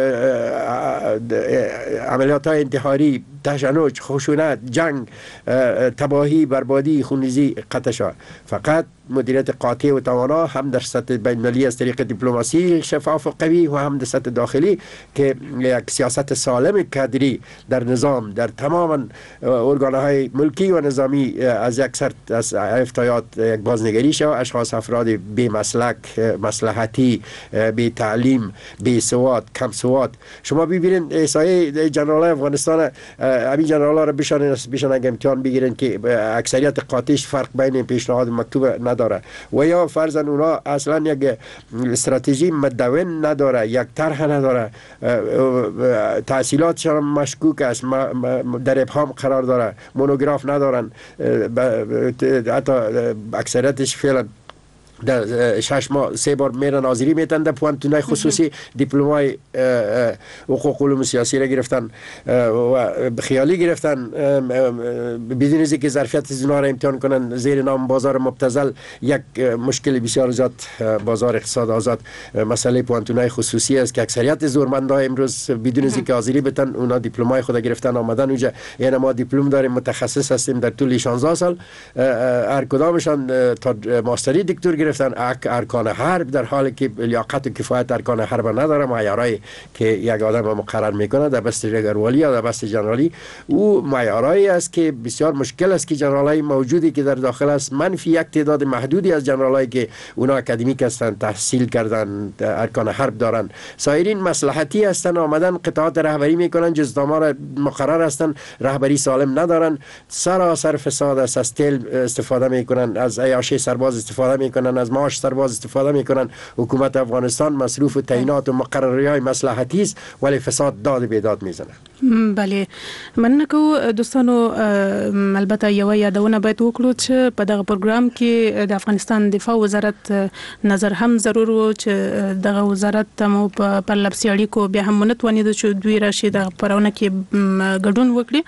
Speaker 8: عملیات های انتحاری، تشنج، خشونت، جنگ، تباهی، بربادی، خونریزی قطع شود. فقط مدیریت قاطع و توانا هم در سطح بین‌المللی از طریق دیپلماسی شفاف و قوی و هم در سطح داخلی که یک سیاست سالم کادری در نظام، در تمام ارگان‌های ملکی و نظامی از یک سر از افتایات یک بازنگری شود. اشخاص افراد بی مسلک، مصلحتی، بی تعلیم، بی سواد، کم سواد. شما ببینید احصایه جنرال افغانستان، همین جنرال ها را بشان بشان اگه امتحان بگیرن که اکثریت قاطعش فرق بین پیشنهاد مکتوب نداره و یا فرضاً اونا اصلا یک استراتژی مدون نداره، یک طرح نداره، تحصیلاتشان مشکوک است، در ابهام قرار داره، مونوگراف ندارن، حتی اکثریتش فعلا در شش ماه سه بار میرن حاضری میتن در پوانتونای خصوصی، دیپلمای حقوق علوم سیاسی را گرفتن و خیالی گرفتن بدون از اینکه ظرفیت از اونا را امتحان کنن زیر نام بازار مبتذل. یک مشکل بسیار زیاد بازار اقتصاد آزاد مسئله پوانتونای خصوصی است که اکثریت زورمندان امروز بدون از اینکه حاضری بتن اونا دیپلمای خود گرفتن آمدن اونجا. یعنی ما دیپلم داریم، متخصص هستیم در طول شانزده سال، هر کدامشان تا ماستری دکتر گرفتن ارکان حرب، در حالی که لیاقت و کفایت ارکان حرب نداره. معیارایی که یک آدم مقرر میکنه در بست جنرالی یا در بست جنرالی، او معیارایی است که بسیار مشکل است که جنرالای موجودی که در داخل است منفی یک تعداد محدودی از جنرالایی که اونا اکادمیک هستند، تحصیل کردن، ارکان حرب دارن، سایرین مصلحتی هستن، آمدن قطعات رهبری میکنن، جزدامار مقرر هستن، رهبری سالم ندارن، سراسر فساد است. از تیل استفاده میکنن، از عیاشی سرباز استفاده میکنن، از معاش سرباز استفاده میکنن. حکومت افغانستان مصروف و تعیینات و مقرری‌های مصلحتی است ولی فساد داد بیداد میزنه.
Speaker 2: بله، مننه کوم دوستانو. البته یو یادونه باید وکړو چې په دغه پروګرام کې د افغانستان دفاع وزارت نظر هم ضرور و چې دغه وزارت مو په پرلپسې اړیکو بیا هم مونتوانید چې دوی راشي د پرونه کې ګډون وکړي.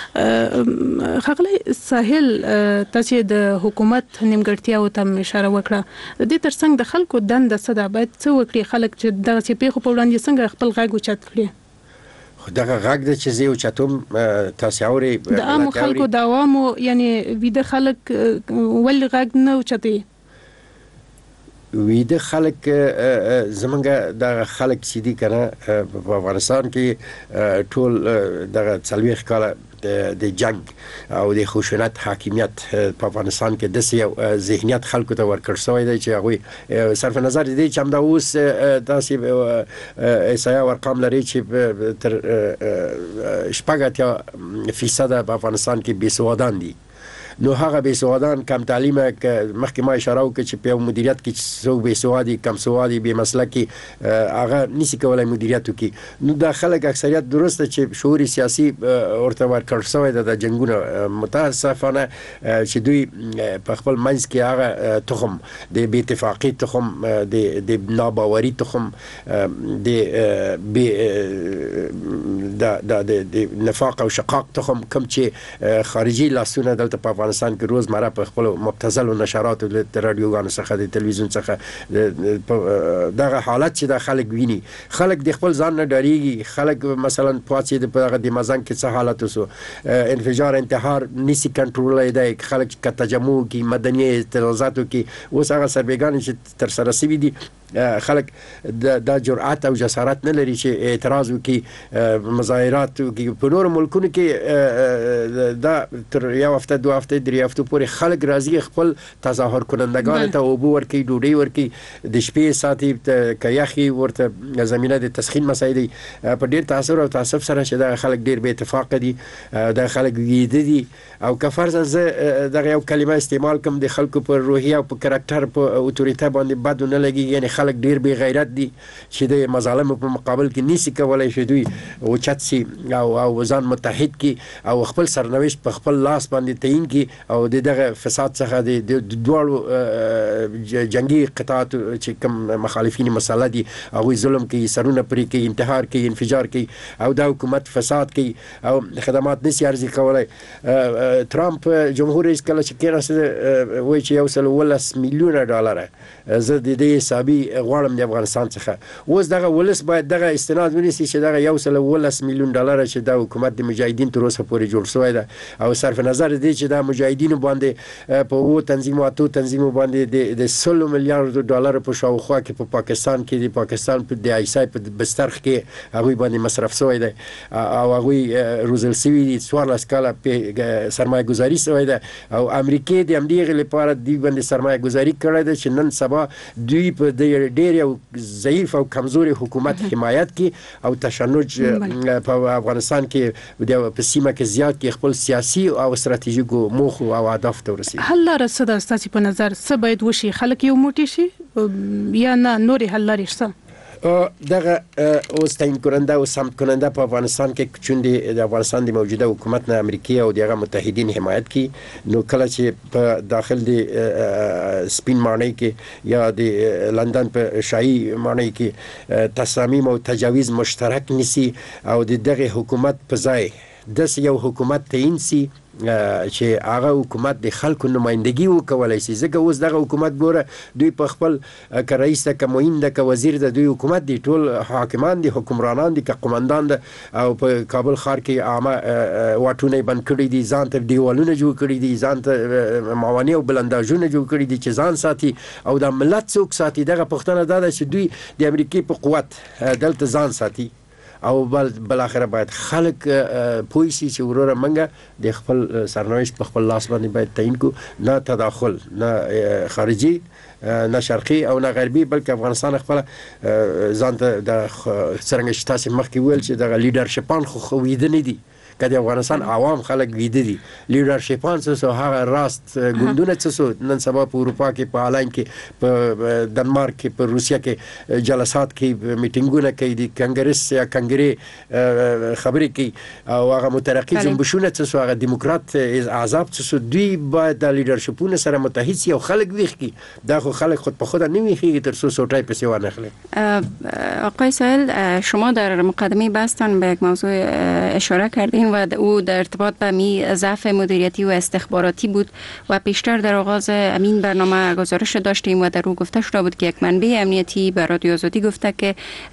Speaker 2: ښاغلی ساحل، تاسو د حکومت نیمګړتیا او تم اشاره وکړه. د دې ترڅنګ د خلکو دنده صدا باید څه وکړي خلک چې دغه چې پیښو په وړاندې څنګه خپل غږ اوچت کړي؟
Speaker 8: دغه غږ د چې زه اوچتوم تاسو اوري
Speaker 2: د عامو خلکو د عوامو یعنی ویده خلک ولې غږ نه اوچتي؟
Speaker 8: ویده خلک زمونږ د خلک چې دي کنه په افغانستان کې ټول دغه څلوېښت کاله د جنگ او د خشونت حاکمیت په افغانستان کې د سیو ذهنیت خلکو ته ورکړ شوی دی چې هغه صرف نظر دي چې همدا اوس تاسو احصایه ارقام لري چې تر شپږ اتیا فیصد په افغانستان کې بې سوادان دي. نو هغه بې سوادان کم تعلیمه مخکې ما اشاره وکړه چې په مدیریت کې څوک بې سوادي کم سوادي بې مسلکي هغه نشي کولای مدیریت وکړي. نو دا خلک اکثریت درسته چې شعور سیاسي ورته ورکړ شوی د جنگونو متاسفانه چې دوی په خپل منځ کې هغه تخم د بې اتفاقي تخم د د ناباوري تخم د د د نفاق او شقاق تخم کوم چې خارجي لاسونه دلته په افغانستان کې روزمره په خپل مبتذل نشراتو د رادیوګانو څخه د تلویزیون څخه دغه حالت چې د خلک ویني، خلک د خپل ځان نه ډاریږي. خلک مثلا پاتې د د مزن کې څه حالت وسو انفجار انتحار نسی کنټرول دی، خلک ک تجمع کې مدني اعتراضاتو کې اوس هغه سربېګان چې تر سره سوي دي خلک د جرأت او جسارت نه لري چې اعتراض وکړي مظاهرات وکړي. په نور ملکونو کې دا تر یو هفته دوه هفته درې هفته پورې خلک راځي خپل تظاهر کنندگان ته اوبه ورکړي، ډوډۍ ورکړي، د شپې ساتي که یخي ورته زمینه د تسخین مسایل دي. په ډیر تاثر او تاسف سره چې دا خلک ډیر بې اتفاق دي، دا خلک ویده دي. او که فرض زه دغه یو کلمه استعمال کوم د خلکو په روحیه او په کاراکټر په اوتوریته باندې بد نه لګي، یعنی خلک ډیر بې غیرت دي چې د مظالم په مقابل کې نشي کولای چې دوی اوچت سي او او ځان متحد کی او خپل سرنوشت په خپل لاس باندې تعین کی او دغه فساد څخه د دوړو جنگي قطاعات چې کوم مخالفین مسله دي او ظلم کوي، سرونه پرې کوي، انتحار کوي، انفجار کوي او د حکومت فساد کوي او خدمات نشي ارزي کولای. ترامپ جمهور رئیس کله چې کېناسته وایي چې یو سل ولس میلیونه ډالر زه د دې حسابي غواړم د افغانستان څخه. اوس دغه ولس باید دغه استناد ونیسي چې دغه یو سل ولس میلیون ډالر چې د حکومت د مجاهدین تر اوسه پورې جوړ شوی ده او صرف نظر دی چې د مجاهدینو باندې په وو تنظیماتو تنظیمو باندې د سلو میلیارډ ډالر په شاوخوا کې په پا پاکستان کې د پاکستان په د آی سای په بسترخ کې هغه باندې مصرف شوی ده او هغه روزل سوي دي څوارلس کاله په سرمایه گذاری شوی ده او امریکا د امریکا لپاره دی باندې سرمایه گذاری کړې ده چې نن سبا دوی په ډېر یو ضعیف او کمزوري حکومت حمایت کی او تشنج په افغانستان کې د په سیمه کې زیات کې خپل سیاسي او ستراتیژیکو موخو او اهداف ته ورسېږي.
Speaker 2: حل لاره څه ده ستاسو په نظر؟ څه باید وشي؟ خلک یو موټی شي یا نه نورې حل لارې شته؟
Speaker 8: دغه اوس تعیین کننده او سمت کننده په افغانستان کې چون د افغانستان د موجوده حکومت نه امریکا او دغه متحدین حمایت کی، نو کله چې په داخل د سپین مانی کې یا د لندن په شاهي مانی کې تصامیم او تجاویز مشترک نسی او د دغه حکومت په ځای د یو حکومت تعیین سي چې هغه حکومت د خلکو نمائندګي وکولای شي. ځکه اوس دغه حکومت ګوره دوی په خپل که رئیس ده که معین ده که وزیر ده دوی حکومت دي ټول حاکمان دي حکمرانان دي که قومندان ده او په کابل ښار کې عامه واټونه بند کړي دي، ځان ته دیوالونه جوړ کړي دي، ځان ته موانع او بلنداژونه جوړ کړي دي چې ځان ساتي او د ملت څوک ساتي. دغه پښتنه دا ده چې دوی د امریکای په قوت دلته ځان ساتي او بل بل اخر باید خلک پوه شي چې وروره منګه د خپل سرنوشت په خپل لاس باندې باید تعیین کو، نه تداخل نه خارجي نه شرقي او نه غربي، بلکې افغانستان خپل ځان ته د څنګه چې تاسو مخکې ویل چې د لیډرشپان خو خو ویده نه دي که د افغانستان عوام خلک ویده دي. لیډرشپان څه هغه راست ګوندونه څه نن سبا په اروپا کې په هالند کې په دنمارک کې په روسیا کې جلسات کې میټینګونه کوي، د کنګرس یا کنګرې خبرې کوي او هغه مترقي جنبشونه څه هغه دیموکرات احزاب څه دوی باید د لیډرشپونو سره متحد شي او خلک ویښ کی. دا خو خلک خود په خود نه ویښیږي تر څو سوټای پسې ونه خلک.
Speaker 3: آقای سهیل، شما در مقدمه بحثتان به یک موضوع اشاره کردین و او در ارتباط به می ضعف مدیریتی و استخباراتی بود و پیشتر در آغاز امین برنامه گزارش داشتیم و در او گفته شده بود که یک منبع امنیتی به رادیو آزادی گفته که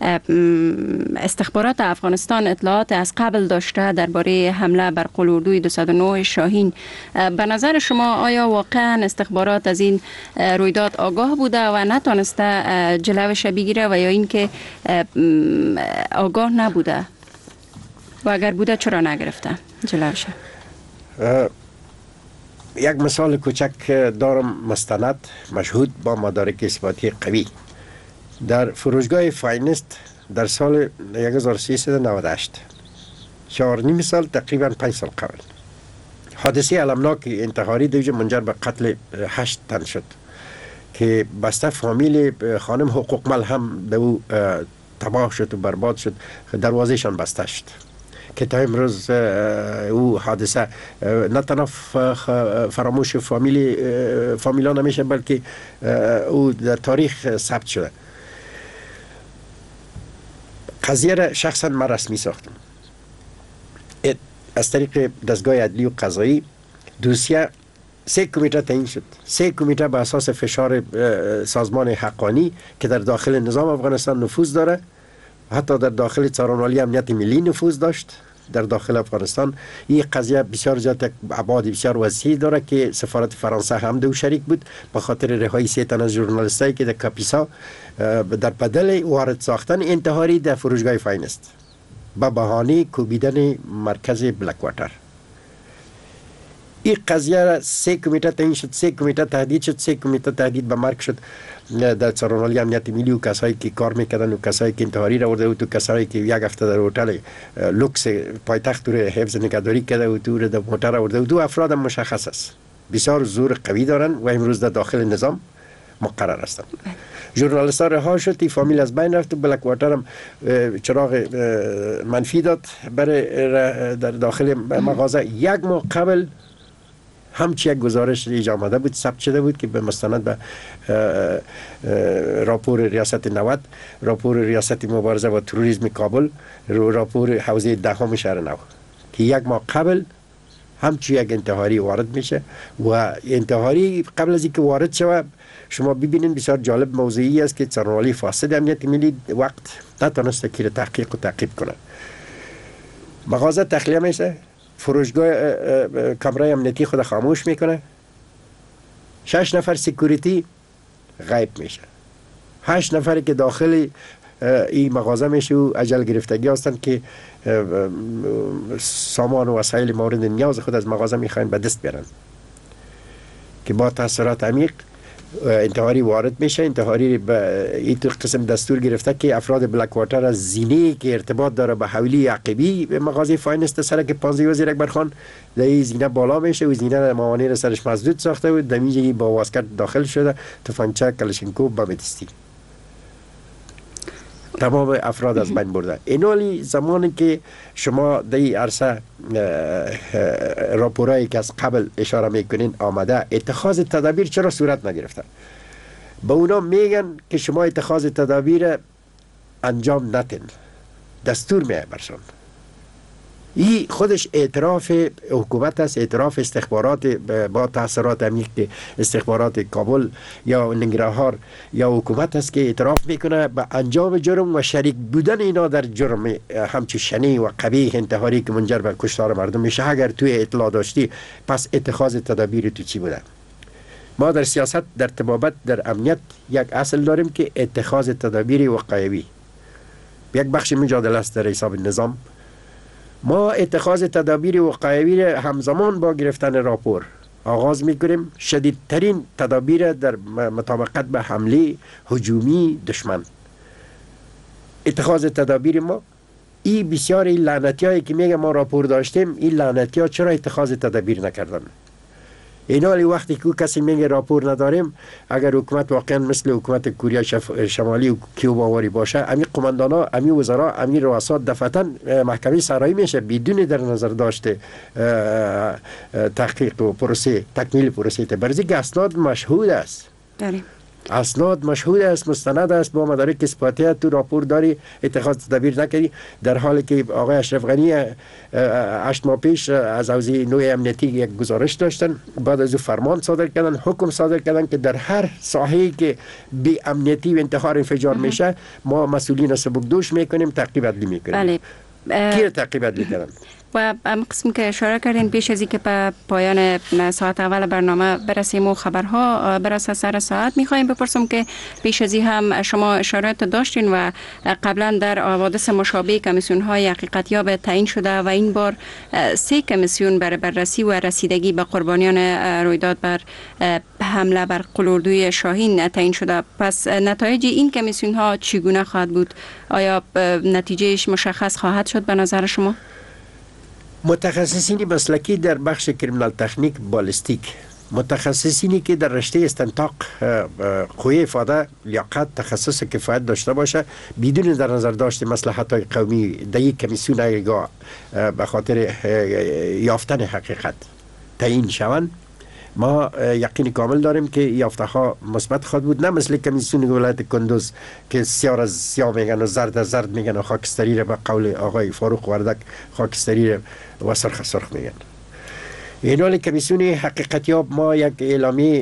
Speaker 3: استخبارات افغانستان اطلاعات از قبل داشته درباره حمله بر قلاردوی دویست و نه شاهین. به نظر شما آیا واقعا استخبارات از این رویداد آگاه بوده و نتونسته جلوش بگیره و یا اینکه آگاه نبوده و اگر بوده چرا نگرفته جلوش؟
Speaker 8: یک مثال کوچک دارم مستند مشهود با مدارک اثباتی قوی. در فروشگاه فاینست در سال هزار و سیصد و نود و هشت، چهار نیم سال تقریبا پنج سال قبل، حادثه المناک انتحاری دیگه منجر به قتل هشت تن شد که بسته فامیل خانم حقوقمل هم دو تباه شد و برباد شد، دروازهشان بسته شد که تا امروز او حادثه نه تنها فراموش فامیل فامیلا نمیشه بلکه او در تاریخ ثبت شده. قضیه را شخصا من رسمی ساختم از طریق دستگاه عدلی و قضایی. دوسیه سه کمیته تعیین شد، سه کمیته به اساس فشار سازمان حقانی که در داخل نظام افغانستان نفوذ داره، حتی در داخل سازمان امنیت ملی نفوذ داشت در داخل افغانستان. این قضیه بسیار زیاد ابعاد بسیار وسیع داره که سفارت فرانسه هم دو شریک بود به خاطر رهایی سه تن از ژورنالیستایی که در کاپیسا در بدل وارد ساختن انتحاری در فروشگاه فاینست با بهانه کوبیدن مرکز بلک واتر. این قضیه را سه کمیته تعیین شد، سه کمیته تهدید شد، سه کمیته تهدید به مرگ شد در سازمان امنیت ملی و کسایی که کار میکردن و کسایی که انتحاری را آورده و تو کسایی که یک هفته در هتل لوکس پایتخت رو حفظ نگهداری کرده و تو در موتر آورده و دو افراد مشخص است بسیار زور قوی دارن و امروز در داخل نظام مقرر هستند. ژورنالیست ها رها شد، این فامیل از بین رفت و بلک واتر هم چراغ منفی داد برای در داخل مغازه. یک ماه قبل همچی یک گزارش ایجا آمده بود، ثبت شده بود که به مستند به راپور ریاست نود، راپور ریاست مبارزه با تروریسم کابل، راپور حوزه دهم شهر نو که یک ماه قبل همچی یک انتحاری وارد میشه و انتحاری قبل از اینکه وارد شود شما ببینید بسیار جالب موضوعی است که سازمان فاسد امنیت ملی وقت نتونسته که تحقیق و تعقیب کنه. مغازه تخلیه میشه، فروشگاه کامرای امنیتی خود خاموش میکنه، شش نفر سکیوریتی غیب میشه، هشت نفری که داخل این مغازه میشه و اجل گرفتگی هستند که سامان و وسایل مورد نیاز خود از مغازه میخواین به دست بیارن که با تاثیرات عمیق انتحاری وارد میشه. انتحاری به این قسم دستور گرفته که افراد بلک واتر از زینه که ارتباط داره به حویلی عقبی به مغازه فاینست سرک پانزده وزیر اکبر خان در این زینه بالا میشه و زینه موانع سرش مسدود ساخته و دمیجی با واسکت داخل شده، تفنگچه کلاشینکوف بم دستی تمام افراد از بین برده. اینالی زمانی که شما در این عرصه راپورایی که از قبل اشاره میکنین آمده، اتخاذ تدابیر چرا صورت نگرفته؟ به اونا میگن که شما اتخاذ تدابیر انجام نتین، دستور میه برشون. این خودش اعتراف حکومت است، اعتراف استخبارات با تاثیرات عمیق استخبارات کابل یا ننگرهار یا حکومت است که اعتراف میکنه به انجام جرم و شریک بودن اینا در جرم همچی شنی و قبیح انتحاری که منجر به کشتار مردم میشه. اگر توی اطلاع داشتی پس اتخاذ تدابیر تو چی بوده؟ ما در سیاست، در طبابت، در امنیت یک اصل داریم که اتخاذ تدابیر وقایوی یک بخش مجادله است در حساب نظام. ما اتخاذ تدابیر وقایوی همزمان با گرفتن راپور آغاز میکنیم، شدیدترین تدابیر در مطابقت به حمله هجومی دشمن. اتخاذ تدابیر ما این بسیار این لعنتی هایی که میگه ما راپور داشتیم، این لعنتی ها چرا اتخاذ تدابیر نکردن؟ اینا لی وقتی که کسی میگه راپور نداریم، اگر حکومت واقعا مثل حکومت کره شمالی و کیوباواری باشه، امی قماندانا، امی وزرا، امی رؤسا دفعتا محکمه سرایی میشه بدون در نظر داشته تحقیق و پروسه تکمیل پروسه تبرزی که اسناد مشهود است.
Speaker 3: داریم
Speaker 8: اسناد مشهود است، مستند است، با مدارک اثباتی تو راپور داری، اتخاذ تدابیر نکردی، در حالی که آقای اشرف غنی هشت ماه پیش از حوزه نوع امنیتی یک گزارش داشتن، بعد از او فرمان صادر کردن، حکم صادر کردن که در هر ساحه‌ای که بی امنیتی و انتحار انفجار میشه ما مسئولین سبکدوش میکنیم، تعقیب عدلی میکنیم.
Speaker 3: بله.
Speaker 8: کی تعقیب عدلی کردن؟
Speaker 3: و ام قسم که اشاره کردین پیش از اینکه به پایان ساعت اول برنامه برسیم و خبرها برسه سر ساعت، میخوایم بپرسم که پیش از این هم شما اشارات داشتین و قبلا در حوادث مشابه کمیسیون های حقیقتیاب تعیین شده و این بار سه کمیسیون برای بررسی و رسیدگی به قربانیان رویداد بر حمله بر قلوردوی شاهین تعیین شده. پس نتایج این کمیسیون ها چگونه خواهد بود؟ آیا نتیجهش مشخص خواهد شد به نظر شما؟
Speaker 8: متخصصین مسلکی در بخش کریمینال تکنیک بالستیک، متخصصینی که در رشته استنطاق قوی افاده لیاقت تخصص کفایت داشته باشه بدون در نظر داشت مصلحت‌های قومی در یک کمیسیون اگه به خاطر یافتن حقیقت تعیین شوند، ما یقین کامل داریم که یافته ها مثبت خواهد بود، نه مثل کمیسیون ولایت کندوز که سیاه از سیاه میگن و زرد از زرد میگن و خاکستری را به قول آقای فاروق وردک خاکستری را و سرخ سرخ میگن. این حال کمیسیون حقیقتیاب ما یک اعلامی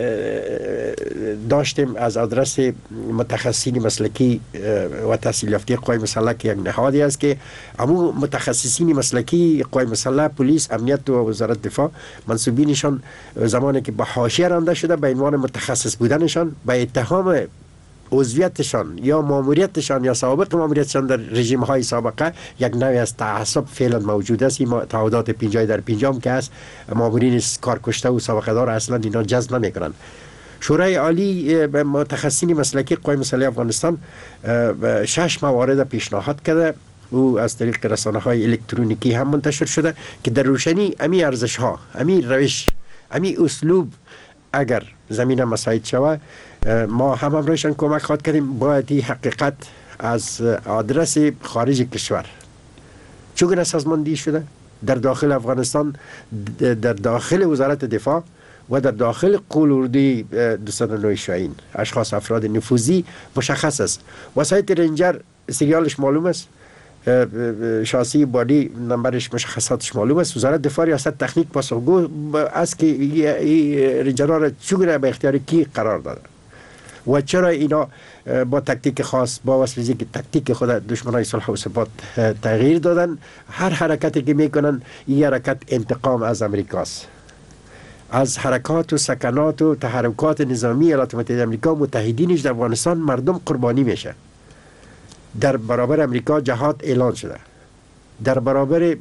Speaker 8: داشتیم از آدرس متخصصین مسلکی و تحصیل یافته قوای مسلح که یک نهادی است که همون متخصصین مسلکی قوای مسلح، پلیس، امنیت و وزارت دفاع منصوبینشان زمانی که به حاشیه رانده شده به عنوان متخصص بودنشان به اتهام عضویتشان یا ماموریتشان یا سابق ماموریتشان در رژیم های سابقه یک نوعی از تعصب فعلا موجود است. این تعهدات پنجاه در پنجاه که است مامورین کارکشته و سابقه دار اصلا اینا جذب نمی کنند. شورای عالی متخصصین مسلکی قوای مسلح افغانستان شش موارد پیشنهاد کرده او از طریق رسانه های الکترونیکی هم منتشر شده که در روشنی امی ارزش ها، امی روش، امی اسلوب اگر زمینه مساعد شود ما هم همراهشان کمک خواهد کردیم. باید این حقیقت از آدرس خارج کشور چگونه سازماندهی شده در داخل افغانستان، در داخل وزارت دفاع و در داخل قلوردوی دویست و نه شاهین اشخاص افراد نفوذی مشخص است. وسایت رنجر سریالش معلوم است، شاسی بادی نمبرش مشخصاتش معلوم است. وزارت دفاع ریاست تکنیک پاسخگو است که این رنجرها را چگونه به اختیار کی قرار داده و چرا اینا با تکتیک خاص با وسیله که تکتیک خود دشمنای صلح و ثبات تغییر دادن. هر حرکتی که میکنن این حرکت انتقام از امریکاست، از حرکات و سکنات و تحرکات نظامی ایالات متحده آمریکا متحدینش در افغانستان مردم قربانی میشه. در برابر امریکا جهاد اعلان شده، در برابر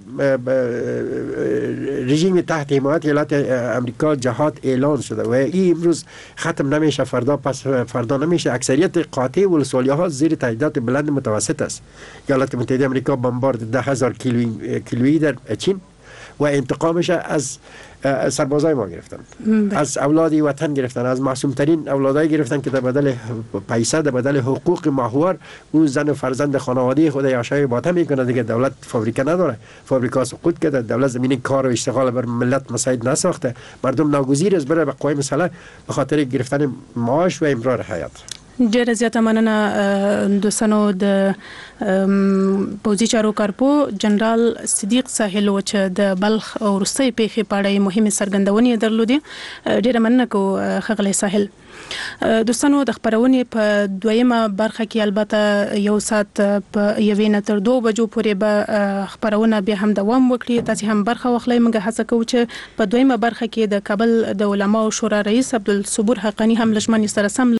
Speaker 8: رژیم تحت حمایت ایالات امریکا جهاد اعلان شده و این امروز ختم نمیشه، فردا پس فردا نمیشه. اکثریت قاطع ولسوالی ها زیر تهدیدات بلند متوسط است. ایالات متحده آمریکا بمبارد ده هزار کیلویی کیلویی در چین و انتقامش از سربازای ما گرفتن، از اولادی وطن گرفتن، از معصوم ترین اولادای گرفتن که در بدل پیسه، در بدل حقوق ماهوار اون زن و فرزند خانواده خود یاشای باطن میکنه. دیگه دولت فابریکه نداره، فابریکا سقوط کرده، دولت زمینه کار و اشتغال بر ملت مساعد نساخته، مردم ناگزیر است بره به قوای مسلح به خاطر گرفتن معاش و امرار حیات.
Speaker 2: ډیره زیاته مننه دوستانو. د پوځي چارو کارپو جنرال صدیق ساحل و چې د بلخ او وروستۍ پیښې په اړه مهمه څرګندونې درلودې. ډیره مننه کو ښاغلی ساحل. دوستانو د خبرونې په دویمه برخه کې البته یو ساعت په یوې نه تر دوه بجو پورې به خبرونه بیا هم دوام وکړي. تاسو هم برخه واخلئ. موږ هڅه کوو چې په دویمه برخه کې د کابل د علماو شورا رئیس عبدالصبور حقانی هم لجمن سره سم